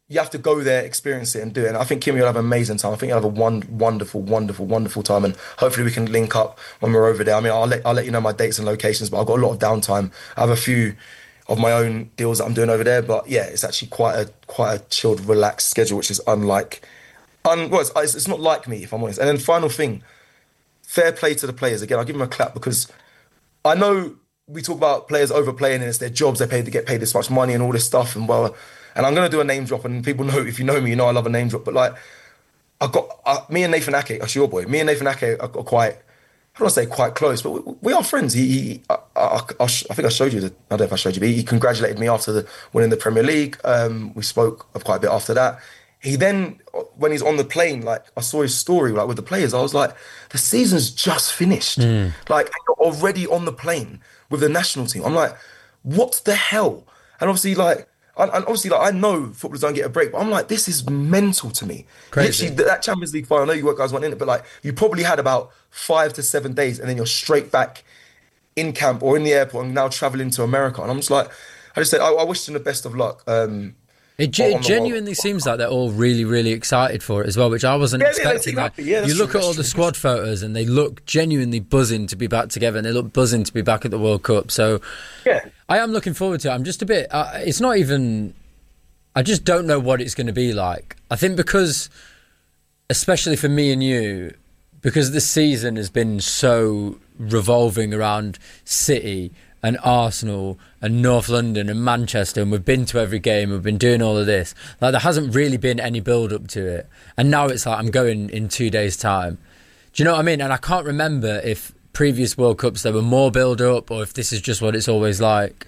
you have to go there, experience it, and do it. And I think Kim, you'll have an amazing time. I think you'll have a one, wonderful, wonderful, wonderful time. And hopefully we can link up when we're over there. I mean, I'll let, I'll let you know my dates and locations, but I've got a lot of downtime. I have a few of my own deals that I'm doing over there. But yeah, it's actually quite a quite a chilled, relaxed schedule, which is unlike, un, well, it's, it's not like me, if I'm honest. And then final thing, fair play to the players. Again, I'll give them a clap because I know we talk about players overplaying and it's their jobs, they pay to get paid this much money and all this stuff. And well, and I'm going to do a name drop, and people know, if you know me, you know I love a name drop. But like, I got uh, me and Nathan Ake, that's your boy. Me and Nathan Ake are, are quite, I don't want to say quite close, but we, we are friends. He, he I, I, I, I think I showed you. The, I don't know if I showed you, but he congratulated me after the winning the Premier League. Um, we spoke quite a bit after that. He then, when he's on the plane, like I saw his story, like with the players. I was like, the season's just finished. Mm. Like you're already on the plane with the national team. I'm like, what the hell? And obviously, like. And obviously, like I know footballers don't get a break, but I'm like, this is mental to me. Crazy. Literally, that Champions League final, I know you guys weren't in it, but like, you probably had about five to seven days, and then you're straight back in camp or in the airport, and now traveling to America. And I'm just like, I just said, I, I wish them the best of luck. Um, It, ge- it genuinely seems like they're all really, really excited for it as well, which I wasn't yeah, expecting. Yeah, like, yeah, you look true, at all true, the squad photos and they look genuinely buzzing to be back together, and they look buzzing to be back at the World Cup. So yeah. I am looking forward to it. I'm just a bit... Uh, it's not even... I just don't know what it's going to be like. I think because, especially for me and you, because this season has been so revolving around City and Arsenal and North London and Manchester, and we've been to every game, we've been doing all of this. Like, there hasn't really been any build-up to it. And now it's like, I'm going in two days' time. Do you know what I mean? And I can't remember if previous World Cups there were more build-up or if this is just what it's always like.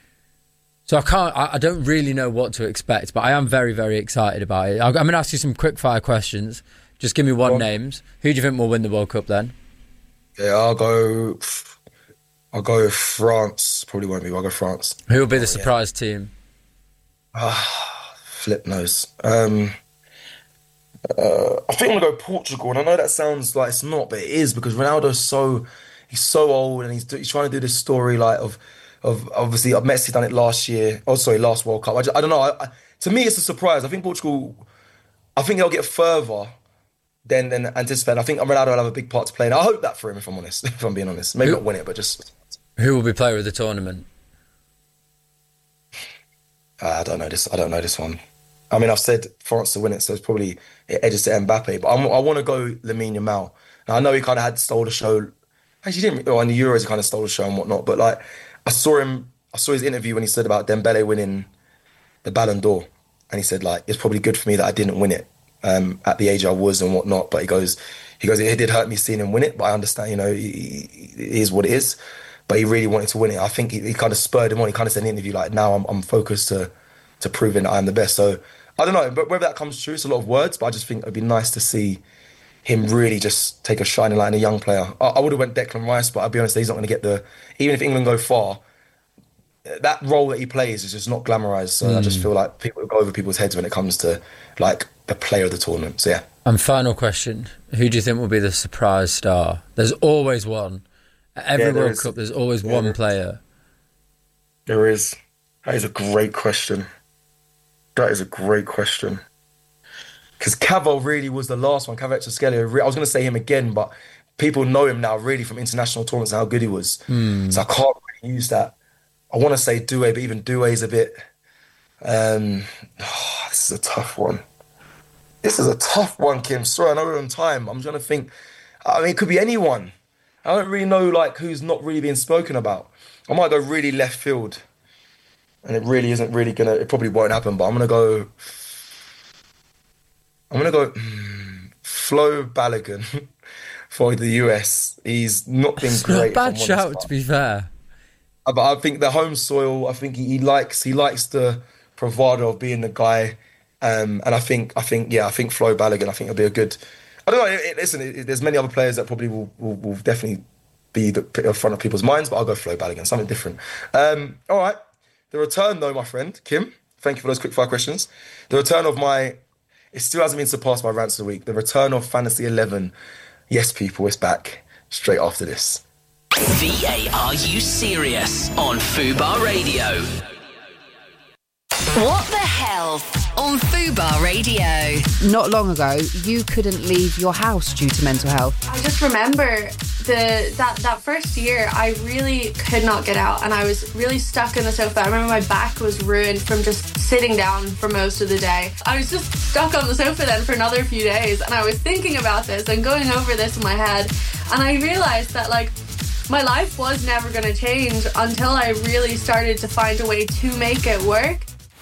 So I can't, I, I don't really know what to expect, but I am very, very excited about it. I'm going to ask you some quick-fire questions. Just give me one names. Who do you think will win the World Cup then? Yeah, I'll go... I'll go France. Probably won't be, but I'll go France. Who will be the oh, surprise yeah. team? Ah, flip nose. Um, uh, I think I'm going to go Portugal, and I know that sounds like it's not, but it is, because Ronaldo's so... He's so old, and he's, he's trying to do this story like of... Of obviously, Messi done it last year. Oh, sorry, last World Cup. I, just, I don't know. I, I, to me, it's a surprise. I think Portugal. I think they'll get further than than anticipated. I think Ronaldo will have a big part to play, and I hope that for him. If I'm honest, if I'm being honest, maybe who, not win it, but just. Who will be player of the tournament? Uh, I don't know this. I don't know this one. I mean, I've said France to win it, so it's probably it edges to Mbappe. But I'm, I want to go Lamine Yamal. Now, I know he kind of had stole the show. Actually, he didn't. Oh, in the Euros, he kind of stole the show and whatnot. But like. I saw him, I saw his interview when he said about Dembele winning the Ballon d'Or. And he said, like, it's probably good for me that I didn't win it um, at the age I was and whatnot. But he goes, he goes, it did hurt me seeing him win it, but I understand, you know, he, he, it is what it is. But he really wanted to win it. I think he, he kind of spurred him on. He kind of said in the interview, like, now I'm, I'm focused to, to proving that I'm the best. So I don't know, but whether that comes true, it's a lot of words, but I just think it'd be nice to see him really just take a shining light in a young player. I, I would have went Declan Rice, but I'll be honest, he's not going to get the... Even if England go far, that role that he plays is just not glamorised. So mm. I just feel like people go over people's heads when it comes to, like, the player of the tournament. So, yeah. And final question. Who do you think will be the surprise star? There's always one. At every yeah, World is. Cup, there's always yeah, one there player. There is. That is a great question. That is a great question. Because Cavo really was the last one. Kvaratskhelia. I was going to say him again, but people know him now really from international tournaments and how good he was. Mm. So I can't really use that. I want to say Doué, but even Doué is a bit... Um, oh, this is a tough one. This is a tough one, Kim. Sorry, I know we're on time. I'm trying to think. I mean, it could be anyone. I don't really know like who's not really being spoken about. I might go really left field. And it really isn't really going to... It probably won't happen, but I'm going to go... I'm going to go mm, Flo Balogun for the U S. He's not been it's great. It's not a bad shout, to be fair. But I think the home soil, I think he, he likes he likes the bravado of being the guy. Um, and I think, I think, yeah, I think Flo Balogun, I think it'll be a good... I don't know, it, it, listen, it, there's many other players that probably will, will, will definitely be the in front of people's minds, but I'll go Flo Balogun, something different. Um, all right. The return, though, my friend, Kim, thank you for those quick fire questions. The return of my... It still hasn't been surpassed by Rants of the Week. The return of Fantasy eleven. Yes, people, it's back straight after this. V A R U Serious on Fubar Radio. What the Health on Fubar Radio. Not long ago, you couldn't leave your house due to mental health. I just remember the that, that first year, I really could not get out and I was really stuck in the sofa. I remember my back was ruined from just sitting down for most of the day. I was just stuck on the sofa then for another few days and I was thinking about this and going over this in my head, and I realised that, like, my life was never going to change until I really started to find a way to make it work.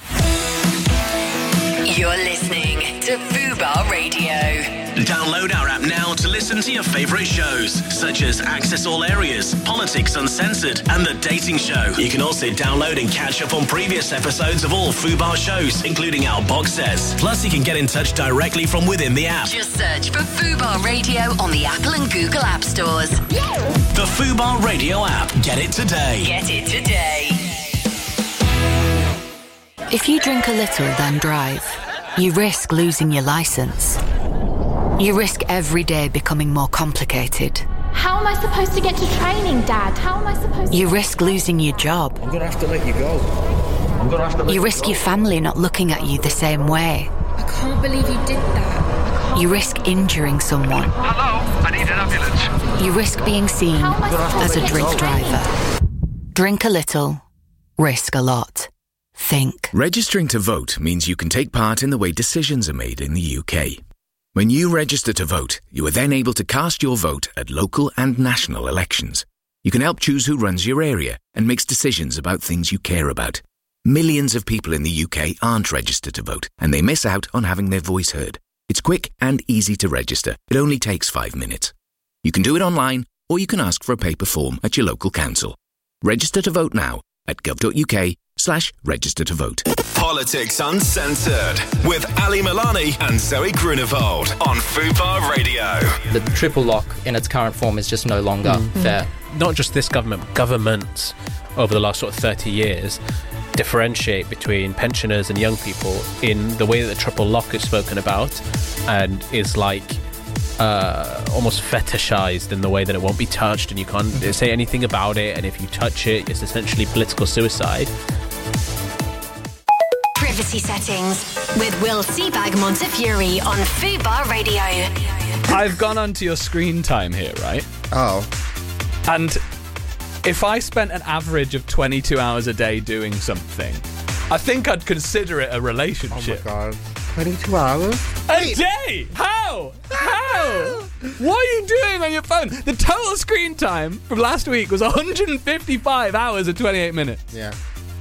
You're listening to Fubar Radio. Download our app now to listen to your favourite shows, such as Access All Areas, Politics Uncensored, and The Dating Show. You can also download and catch up on previous episodes of all Fubar shows, including our box sets. Plus, you can get in touch directly from within the app. Just search for Fubar Radio on the Apple and Google App Stores. The Fubar Radio app. Get it today. Get it today. If you drink a little, then drive, you risk losing your licence. You risk every day becoming more complicated. How am I supposed to get to training, Dad? How am I supposed to... You risk losing your job. I'm going to have to let you go. I'm going to have to let You you risk go. your family not looking at you the same way. I can't believe you did that. You risk injuring someone. Hello, I need an ambulance. You risk being seen How am I supposed as to a get drink to training? driver. Drink a little, risk a lot. Think. Registering to vote means you can take part in the way decisions are made in the U K. When you register to vote, you are then able to cast your vote at local and national elections. You can help choose who runs your area and makes decisions about things you care about. Millions of people in the U K aren't registered to vote, and they miss out on having their voice heard. It's quick and easy to register. It only takes five minutes. You can do it online, or you can ask for a paper form at your local council. Register to vote now at gov.uk slash register to vote. Politics Uncensored with Ali Milani and Zoe Grunewald on Fubar Radio. The triple lock in its current form is just no longer Mm. fair. Not just this government, but governments over the last sort of thirty years differentiate between pensioners and young people in the way that the triple lock is spoken about and is like uh, almost fetishized in the way that it won't be touched and you can't say anything about it, and if you touch it, it's essentially political suicide. Privacy settings with Will Seabag Montefiore on Fubar Radio. I've gone onto your screen time here, right? Oh. And if I spent an average of twenty-two hours a day doing something, I think I'd consider it a relationship. Oh my god. twenty-two hours? A day? How? How? What are you doing on your phone? The total screen time from last week was one hundred fifty-five hours and twenty-eight minutes. Yeah.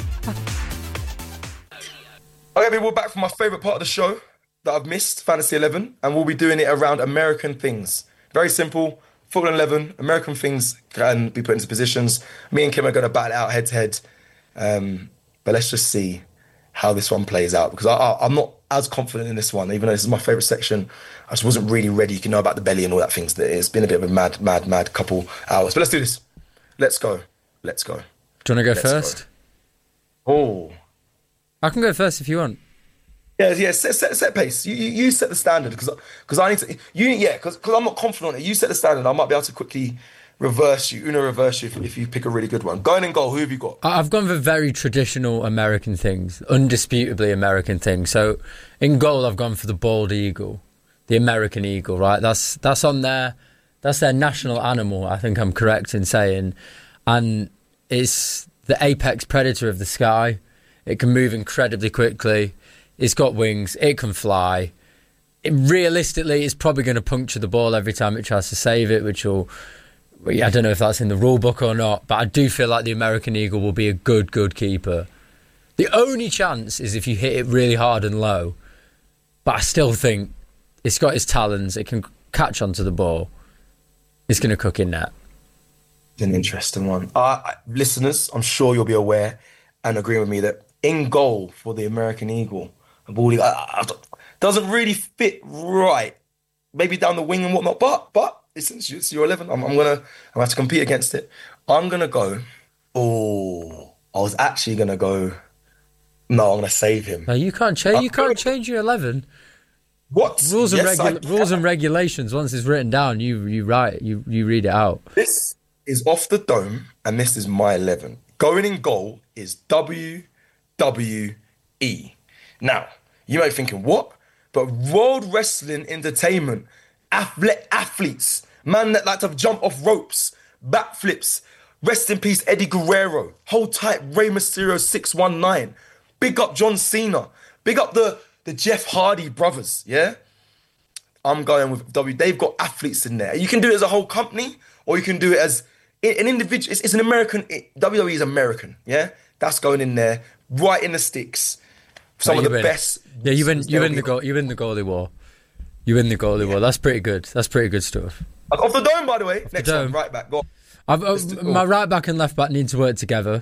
Okay, we're back from my favourite part of the show that I've missed, Fantasy eleven, and we'll be doing it around American things. Very simple. Football eleven, American things can be put into positions. Me and Kim are going to battle it out head to head. Um, but let's just see how this one plays out, because I, I, I'm not as confident in this one, even though this is my favourite section. I just wasn't really ready. You can know about the belly and all that things. It's been a bit of a mad, mad, mad couple hours. But let's do this. Let's go. Let's go. Do you want to go Let's first? Go. Oh. I can go first if you want. Yeah, yeah. Set, set, set pace. You, you, you set the standard, because because I need to. You, yeah, because I'm not confident on it. You set the standard. I might be able to quickly reverse you, Uno reverse you if, if you pick a really good one. Going in goal. Who have you got? I- I've gone for very traditional American things, undisputably American things. So in goal, I've gone for the bald eagle, the American eagle. Right, that's that's on their that's their national animal. I think I'm correct in saying, and it's the apex predator of the sky. It can move incredibly quickly. It's got wings. It can fly. It, realistically, it's probably going to puncture the ball every time it tries to save it, which will... I don't know if that's in the rule book or not, but I do feel like the American Eagle will be a good, good keeper. The only chance is if you hit it really hard and low, but I still think it's got its talons. It can catch onto the ball. It's going to cook in net. It's an interesting one. Uh, listeners, I'm sure you'll be aware and agree with me that in goal for the American Eagle, ball eagle, uh, doesn't really fit right. Maybe down the wing and whatnot, but but since it's your eleven, I'm, I'm gonna I'm gonna have to compete against it. I'm gonna go. Oh, I was actually gonna go. No, I'm gonna save him. No, you can't change. You can't change your eleven. What rules and yes, regu- rules and regulations? Once it's written down, you you write you you read it out. This is off the dome, and this is my eleven. Going in goal is W W E. Now, you might be thinking, what? But World Wrestling Entertainment, athlete, athletes, man that like to jump off ropes, backflips, rest in peace Eddie Guerrero, hold tight Rey Mysterio six one nine, big up John Cena, big up the, the Jeff Hardy brothers, yeah? I'm going with W. They've got athletes in there. You can do it as a whole company, or you can do it as an individual. It's, it's an American, it, W W E is American, yeah? That's going in there, right in the sticks. Some Oh, of you the win. best. Yeah, you win. You there'll win be. the goal. You win the goalie war. You win the goalie war. That's pretty good. That's pretty good stuff. Off the dome, by the way. Next dome. one, right back. Go on. I've, uh, Let's do- go my on. right back and left back need to work together.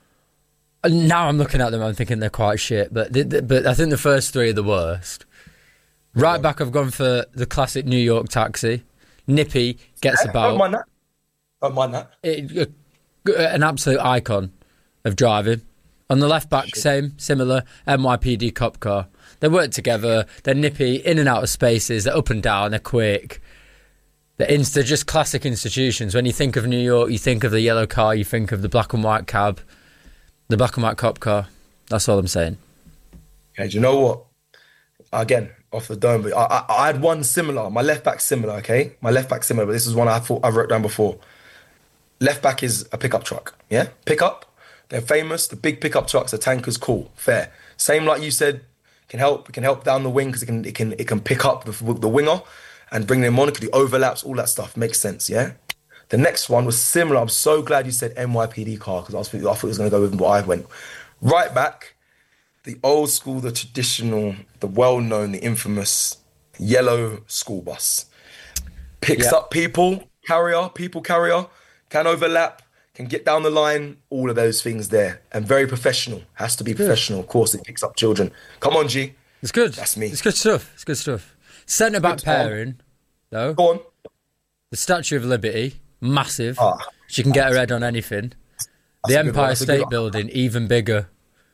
And now I'm looking at them, I'm thinking they're quite shit. But the, the, but I think the first three are the worst. Right back, I've gone for the classic New York taxi. Nippy gets Yeah, about. Don't mind that. Don't mind that. It, uh, an absolute icon of driving. On the left back, same, similar, N Y P D cop car. They work together, they're nippy, in and out of spaces, they're up and down, they're quick. They're, inst- they're just classic institutions. When you think of New York, you think of the yellow car, you think of the black and white cab, the black and white cop car. That's all I'm saying. Okay, do you know what? Again, off the dome, but I, I, I had one similar. My left back similar, okay? My left back similar, but this is one I thought I wrote down before. Left back is a pickup truck, yeah? Pickup, they're famous. The big pickup trucks, the tankers, cool, fair. Same like you said, can help. It can help down the wing because it can it can it can pick up the, the winger and bring them on. It could do overlaps, all that stuff makes sense, yeah. The next one was similar. I'm so glad you said N Y P D car because I was I thought it was going to go with what I went. Right back, the old school, the traditional, the well-known, the infamous yellow school bus. Picks Yeah. up people, carrier, people carrier, can overlap, can get down the line, all of those things there. And very professional. Has to be professional. Of course, it picks up children. Come on, G. It's good. That's me. It's good stuff. It's good stuff. Centre back Good time. pairing, though. Go on. The Statue of Liberty, massive. Ah. She can get her head on anything. That's the a good one. Empire That's a good State one. Building, even bigger.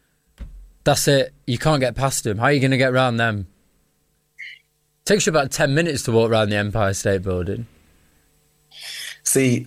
That's it. You can't get past them. How are you going to get around them? Takes you about ten minutes to walk around the Empire State Building. See,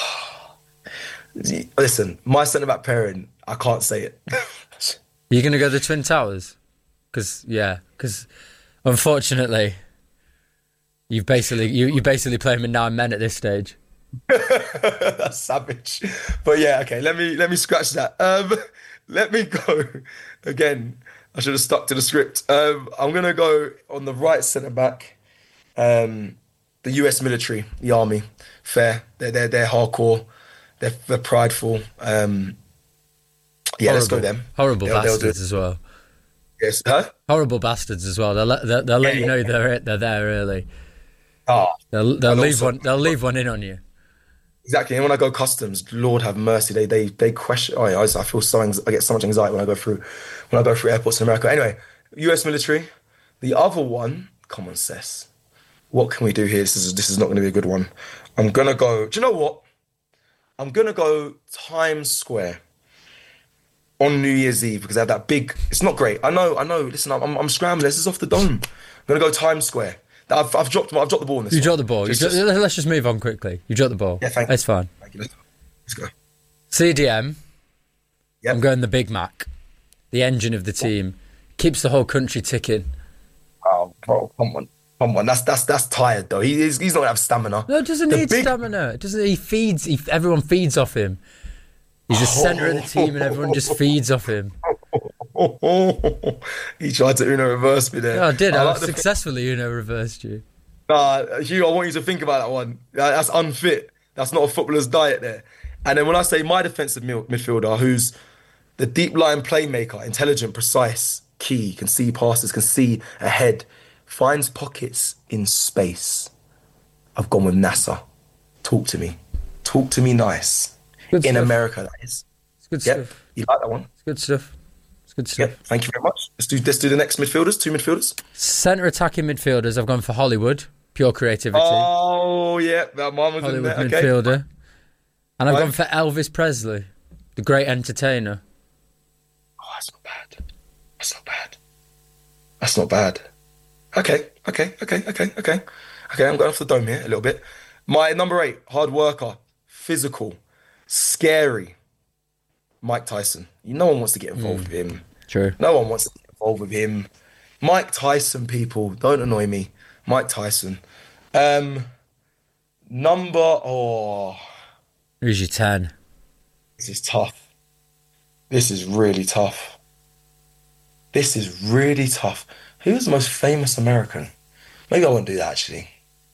listen, my centre back pairing, I can't say it. You're going to go the Twin Towers? Because, yeah, because unfortunately, you've basically, you, you basically play them in nine men at this stage. That's savage. But yeah, okay, let me let me scratch that. Um, let me go again. I should have stuck to the script. Um, I'm gonna go on the right centre back. Um, the U S military, the army, fair. They're they're they're hardcore. They're they're prideful. Um, yeah, let's go Horrible- them. Horrible They'll- they'll do bastards it. as well. Yes, huh? Horrible bastards as well. They'll let, they'll, they'll let Yeah, you know yeah. they're they're there early. Ah, They'll they'll And leave also- one. They'll leave one in on you. exactly. And when I go customs, Lord have mercy, they they they question. Oh, yeah, I, just- I feel so anx- I get so much anxiety when I go through when I go through airports in America. Anyway, U S military. The other one, come on, Cess. What can we do here? This is this is not going to be a good one. I'm gonna go. Do you know what? I'm gonna go Times Square on New Year's Eve because I have that big. It's not great. I know. I know. Listen, I'm I'm scrambling. This is off the dome. I'm gonna go Times Square. I've I've dropped I've dropped the ball in this. You one. dropped the ball. You Just- dro- just- let's just move on quickly. You dropped the ball. Yeah, thank you. It's fine. Thank you. Let's, let's go. C D M. Yep. I'm going the Big Mac, the engine of the team, keeps the whole country ticking. Oh, bro, come on, come on. That's that's that's tired though. He, he's he's not gonna have stamina. No, it doesn't The need big- stamina. It doesn't. He feeds. He, everyone feeds off him. He's the centre of the team, and everyone just feeds off him. He tried to Uno reverse me there. Yeah, I did. I, like the- successfully, you know, reversed you. Nah, Hugh, I want you to think about that one. That- That's unfit. That's not a footballer's diet there. And then when I say my defensive mid- midfielder, who's the deep line playmaker, intelligent, precise, key, can see passes, can see ahead, finds pockets in space. I've gone with NASA. Talk to me. Talk to me nice. Good in stuff. America, that is. It's good Yep. stuff. You like that one? It's good stuff. It's good stuff. Yep. Thank you very much. Let's do let's do the next midfielders. Two midfielders. Centre attacking midfielders. I've gone for Hollywood. Pure creativity. Oh yeah, that one was in Hollywood there. Okay. midfielder. And I've Right. gone for Elvis Presley, the great entertainer. Oh, that's not bad. That's not bad. That's not bad. Okay, okay, okay, okay, okay. Okay, I'm going off the dome here a little bit. My number eight, hard worker, physical, scary. Mike Tyson. You no one wants to get involved with him. True. No one wants to get involved with him. Mike Tyson, people, don't annoy me. Mike Tyson. Um, number, oh. Who's your ten? This is tough. This is really tough. This is really tough. Who's the most famous American? Maybe I won't do that, actually.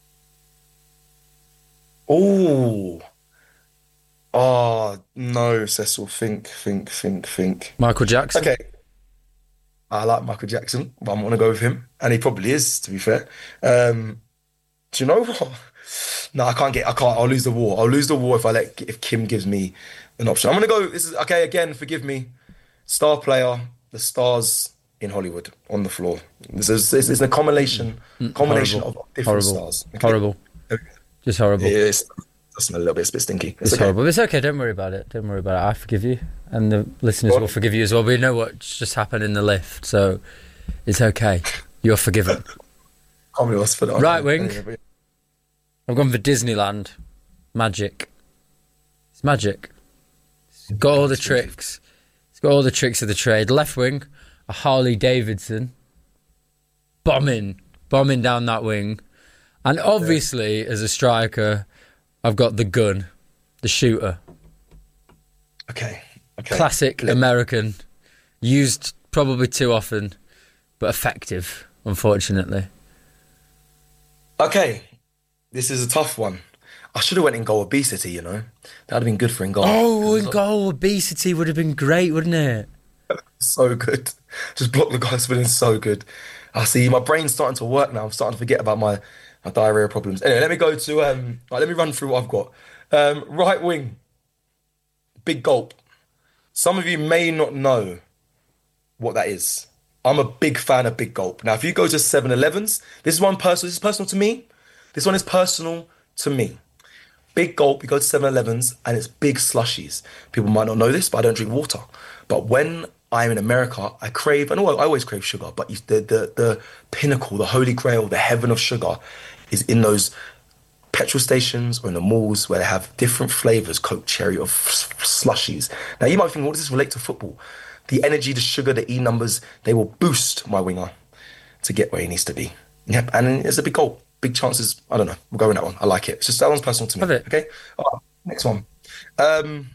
Oh. Oh, no, Cecil. Think, think, think, think. Michael Jackson. Okay. I like Michael Jackson, but I'm going to go with him. And he probably is, to be fair. Um, do you know what? No, I can't get, I can't, I'll lose the war. I'll lose the war if I let, if Kim gives me an option. I'm going to go, this is, okay, again, forgive me. Star player, the stars in Hollywood, on the floor. This is, this is a combination, combination Horrible. of different Horrible. stars. Okay? Horrible. Just horrible. It's, that's a little bit, it's a bit stinky. It's, It's, okay. horrible. It's okay. Don't worry about it. Don't worry about it. I forgive you, and the listeners What? will forgive you as well. We know what just happened in the lift, so it's okay. You're forgiven. Can't believe I was for that. Right wing. I've gone for Disneyland. Magic. It's magic. It's got all the tricks. It's got all the tricks of the trade. Left wing, a Harley Davidson. Bombing. Bombing down that wing. And obviously, yeah. as a striker, I've got the gun. The shooter. Okay. okay. Classic Let- American. Used probably too often, but effective, unfortunately. Okay. This is a tough one. I should have went in goal obesity, you know. That would have been good for in goal. Oh, in goal obesity would have been great, wouldn't it? So good. Just block the guys for being so good. I see my brain's starting to work now. I'm starting to forget about my, my diarrhea problems. Anyway, let me go to um right, let me run through what I've got. Um, right wing. Big gulp. Some of you may not know what that is. I'm a big fan of Big Gulp. Now, if you go to seven elevens, this is one personal, this is personal to me. This one is personal to me. Big Gulp, you go to seven elevens and it's big slushies. People might not know this, but I don't drink water. But when I'm in America, I crave, and I always crave sugar, but you, the, the, the pinnacle, the holy grail, the heaven of sugar is in those petrol stations or in the malls where they have different flavors, Coke, cherry, or f- slushies. Now, you might think, what does this relate to football? The energy, the sugar, the E numbers, they will boost my winger to get where he needs to be. Yep, and it's a big goal. Big chances. I don't know. We'll go with that one. I like it. It's just that one's personal to me. Have it. Okay. All right, next one. Um,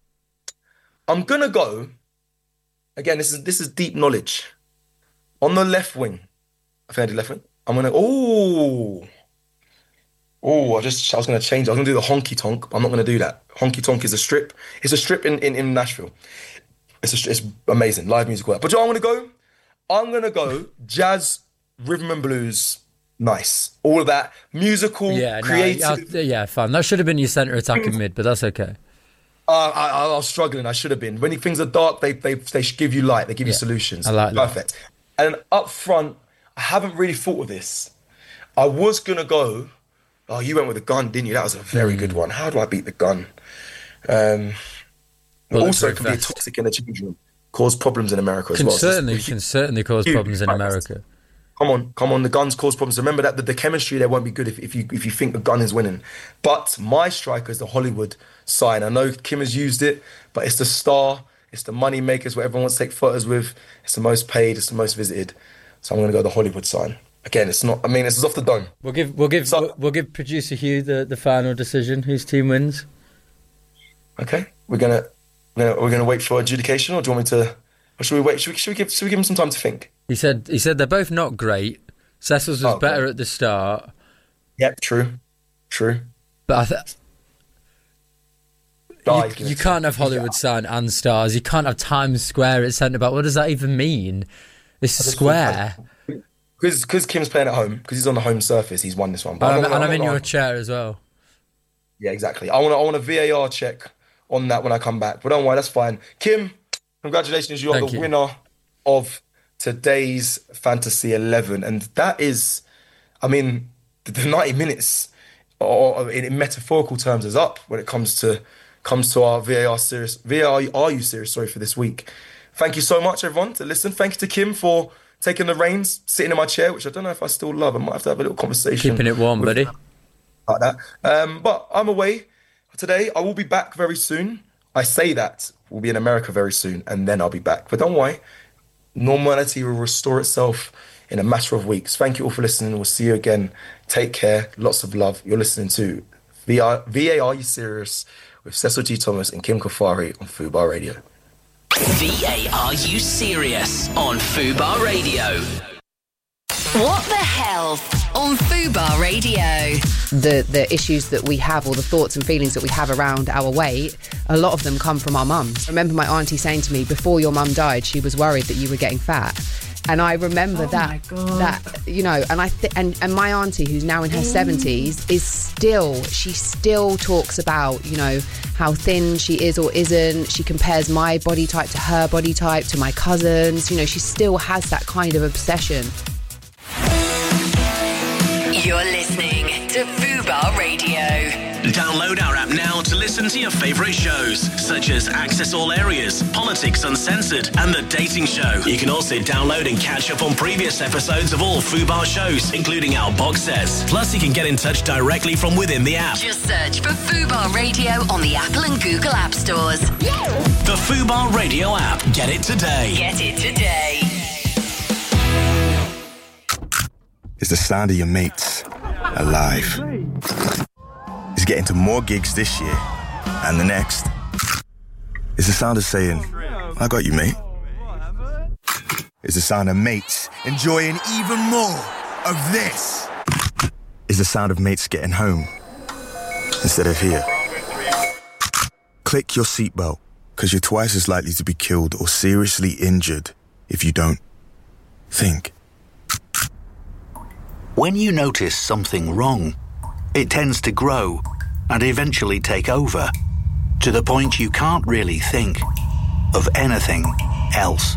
I'm gonna go. Again, this is this is deep knowledge. On the left wing, I think I did left wing. I'm gonna. Oh, oh! I just I was gonna change. I was gonna do the honky tonk. But I'm not gonna do that. Honky tonk is a strip. It's a strip in in, in Nashville. It's a, it's amazing live music. But you know, I'm gonna go. I'm gonna go jazz, rhythm and blues. Nice. All of that musical, Yeah, creative. no, I- yeah, fun. That should have been your centre attacking mid, but that's okay. Uh, I, I was struggling. I should have been. When things are dark, they they they should give you light. They give you Yeah, solutions. I like that. Perfect. And up front, I haven't really thought of this. I was gonna go. Oh, you went with the gun, didn't you? That was a very Mm. good one. How do I beat the gun? Um, Bulletproof also, it can be vest. toxic in the change room, cause problems in America as Can well. So it's certainly a can certainly cause huge problems in impact. America. Come on, come on. The guns cause problems. Remember that the, the chemistry there won't be good if, if you if you think the gun is winning. But my striker is the Hollywood sign. I know Kim has used it, but it's the star. It's the money makers, what everyone wants to take photos with. It's the most paid. It's the most visited. So I'm going to go the Hollywood sign. Again, it's not. I mean, this is off the dome. We'll give we'll give we'll, we'll give producer Hugh the, the final decision. Whose team wins? Okay, we're gonna we're gonna, we're gonna wait for adjudication, or do you want me to? Or should we wait? Should we, should we give should we give him some time to think? He said he said they're both not great. Cecil's was Oh, better at the start, Yep, true, true. but I th- Oh, you, he's gonna you take- can't have Hollywood sign and stars. You can't have Times Square at centre back. What does that even mean? It's a square. Because because Kim's playing at home, because he's on the home surface, he's won this one. And But I'm, not gonna- and I'm not in gonna your argue. chair as well. Yeah, exactly. I want to I want a V A R check on that when I come back. But don't worry, that's fine. Kim, congratulations, you are Thank the you. winner of today's Fantasy eleven, and that is, I mean, the, the ninety minutes, or, or in, in metaphorical terms, is up when it comes to comes to our V A R series. V A R, are you serious? Sorry for this week. Thank you so much, everyone, to listen. Thank you to Kim for taking the reins, sitting in my chair, which I don't know if I still love. I might have to have a little conversation. Keeping it warm, with- buddy. Like that. Um, but I'm away today. I will be back very soon. I say that we'll be in America very soon, and then I'll be back. But don't worry, normality will restore itself in a matter of weeks. Thank you all for listening. We'll see you again. Take care. Lots of love. You're listening to V A Are You Serious with Cecil G. Thomas and Kim Kafari on Fubar Radio. V A Are You Serious on Fubar Radio. What the hell on Fubar Radio? The the issues that we have, or the thoughts and feelings that we have around our weight, a lot of them come from our mums. I remember my auntie saying to me, before your mum died, she was worried that you were getting fat. And I remember Oh that, my God. that you know, and I th- and and my auntie, who's now in her seventies, is still she still talks about, you know, how thin she is or isn't. She compares my body type to her body type, to my cousins. You know, she still has that kind of obsession. You're listening to Fubar Radio. Download our app now to listen to your favourite shows, such as Access All Areas, Politics Uncensored, and The Dating Show. You can also download and catch up on previous episodes of all Fubar shows, including our box sets. Plus, you can get in touch directly from within the app. Just search for Fubar Radio on the Apple and Google App Stores. The Fubar Radio app. Get it today. Get it today. It's the sound of your mates alive. It's getting to more gigs this year and the next. It's the sound of saying, I got you, mate. It's the sound of mates enjoying even more of this. It's the sound of mates getting home instead of here. Click your seatbelt, because you're twice as likely to be killed or seriously injured if you don't. Think. When you notice something wrong, it tends to grow and eventually take over, to the point you can't really think of anything else.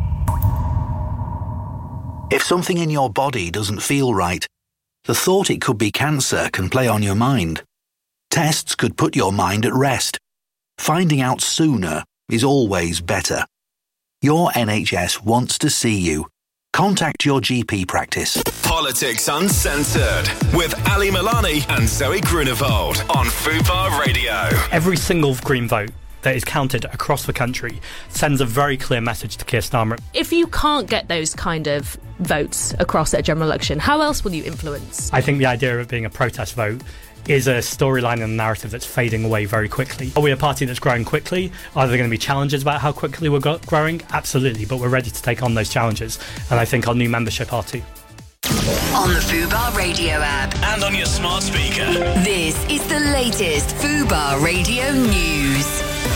If something in your body doesn't feel right, the thought it could be cancer can play on your mind. Tests could put your mind at rest. Finding out sooner is always better. Your N H S wants to see you. Contact your G P practice. Politics Uncensored with Ali Milani and Zoe Grunewald on Fubar Radio. Every single Green vote that is counted across the country sends a very clear message to Keir Starmer. If you can't get those kind of votes across at a general election, how else will you influence? I think the idea of it being a protest vote is a storyline and a narrative that's fading away very quickly. Are we a party that's growing quickly? Are there going to be challenges about how quickly we're go- growing? Absolutely, but we're ready to take on those challenges, and I think our new membership are too. On the Fubar Radio app. And on your smart speaker. This is the latest Fubar Radio news.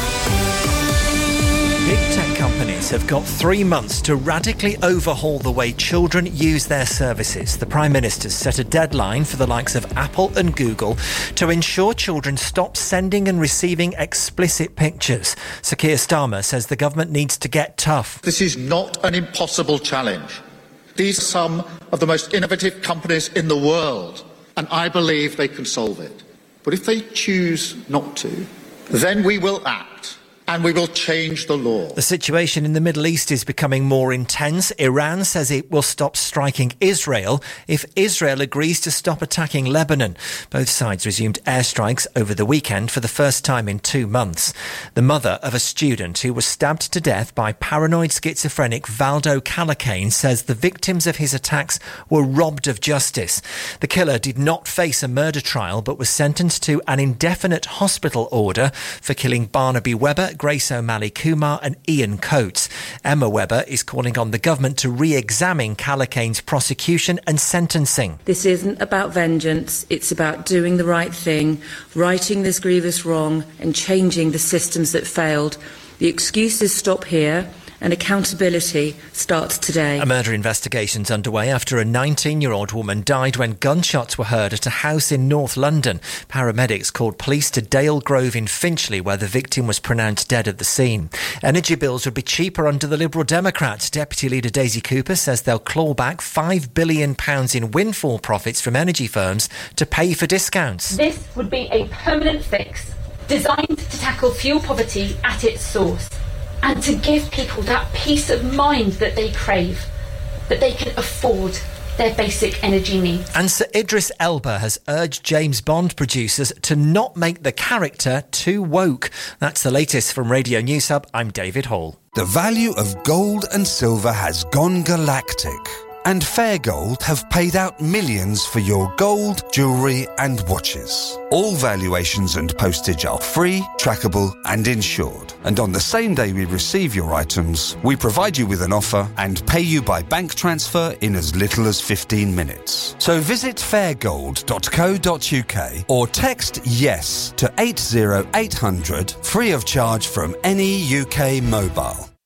Big tech companies have got three months to radically overhaul the way children use their services. The Prime Minister's set a deadline for the likes of Apple and Google to ensure children stop sending and receiving explicit pictures. Sir Keir Starmer says the government needs to get tough. This is not an impossible challenge. These are some of the most innovative companies in the world, and I believe they can solve it. But if they choose not to, then we will act. And we will change the law. The situation in the Middle East is becoming more intense. Iran says it will stop striking Israel if Israel agrees to stop attacking Lebanon. Both sides resumed airstrikes over the weekend for the first time in two months. The mother of a student who was stabbed to death by paranoid schizophrenic Valdo Calacane says the victims of his attacks were robbed of justice. The killer did not face a murder trial but was sentenced to an indefinite hospital order for killing Barnaby Webber, Grace O'Malley Kumar and Ian Coates. Emma Webber is calling on the government to re-examine Calacane's prosecution and sentencing. This isn't about vengeance, it's about doing the right thing, righting this grievous wrong and changing the systems that failed. The excuses stop here and accountability starts today. A murder investigation's underway after a nineteen-year-old woman died when gunshots were heard at a house in North London. Paramedics called police to Dale Grove in Finchley, where the victim was pronounced dead at the scene. Energy bills would be cheaper under the Liberal Democrats. Deputy Leader Daisy Cooper says they'll claw back five billion pounds in windfall profits from energy firms to pay for discounts. This would be a permanent fix designed to tackle fuel poverty at its source, and to give people that peace of mind that they crave, that they can afford their basic energy needs. And Sir Idris Elba has urged James Bond producers to not make the character too woke. That's the latest from Radio News Hub. I'm David Hall. The value of gold and silver has gone galactic. And Fair Gold have paid out millions for your gold, jewellery and watches. All valuations and postage are free, trackable and insured. And on the same day we receive your items, we provide you with an offer and pay you by bank transfer in as little as fifteen minutes. So visit fair gold dot co dot uk or text YES to eight zero eight hundred free of charge from any U K mobile.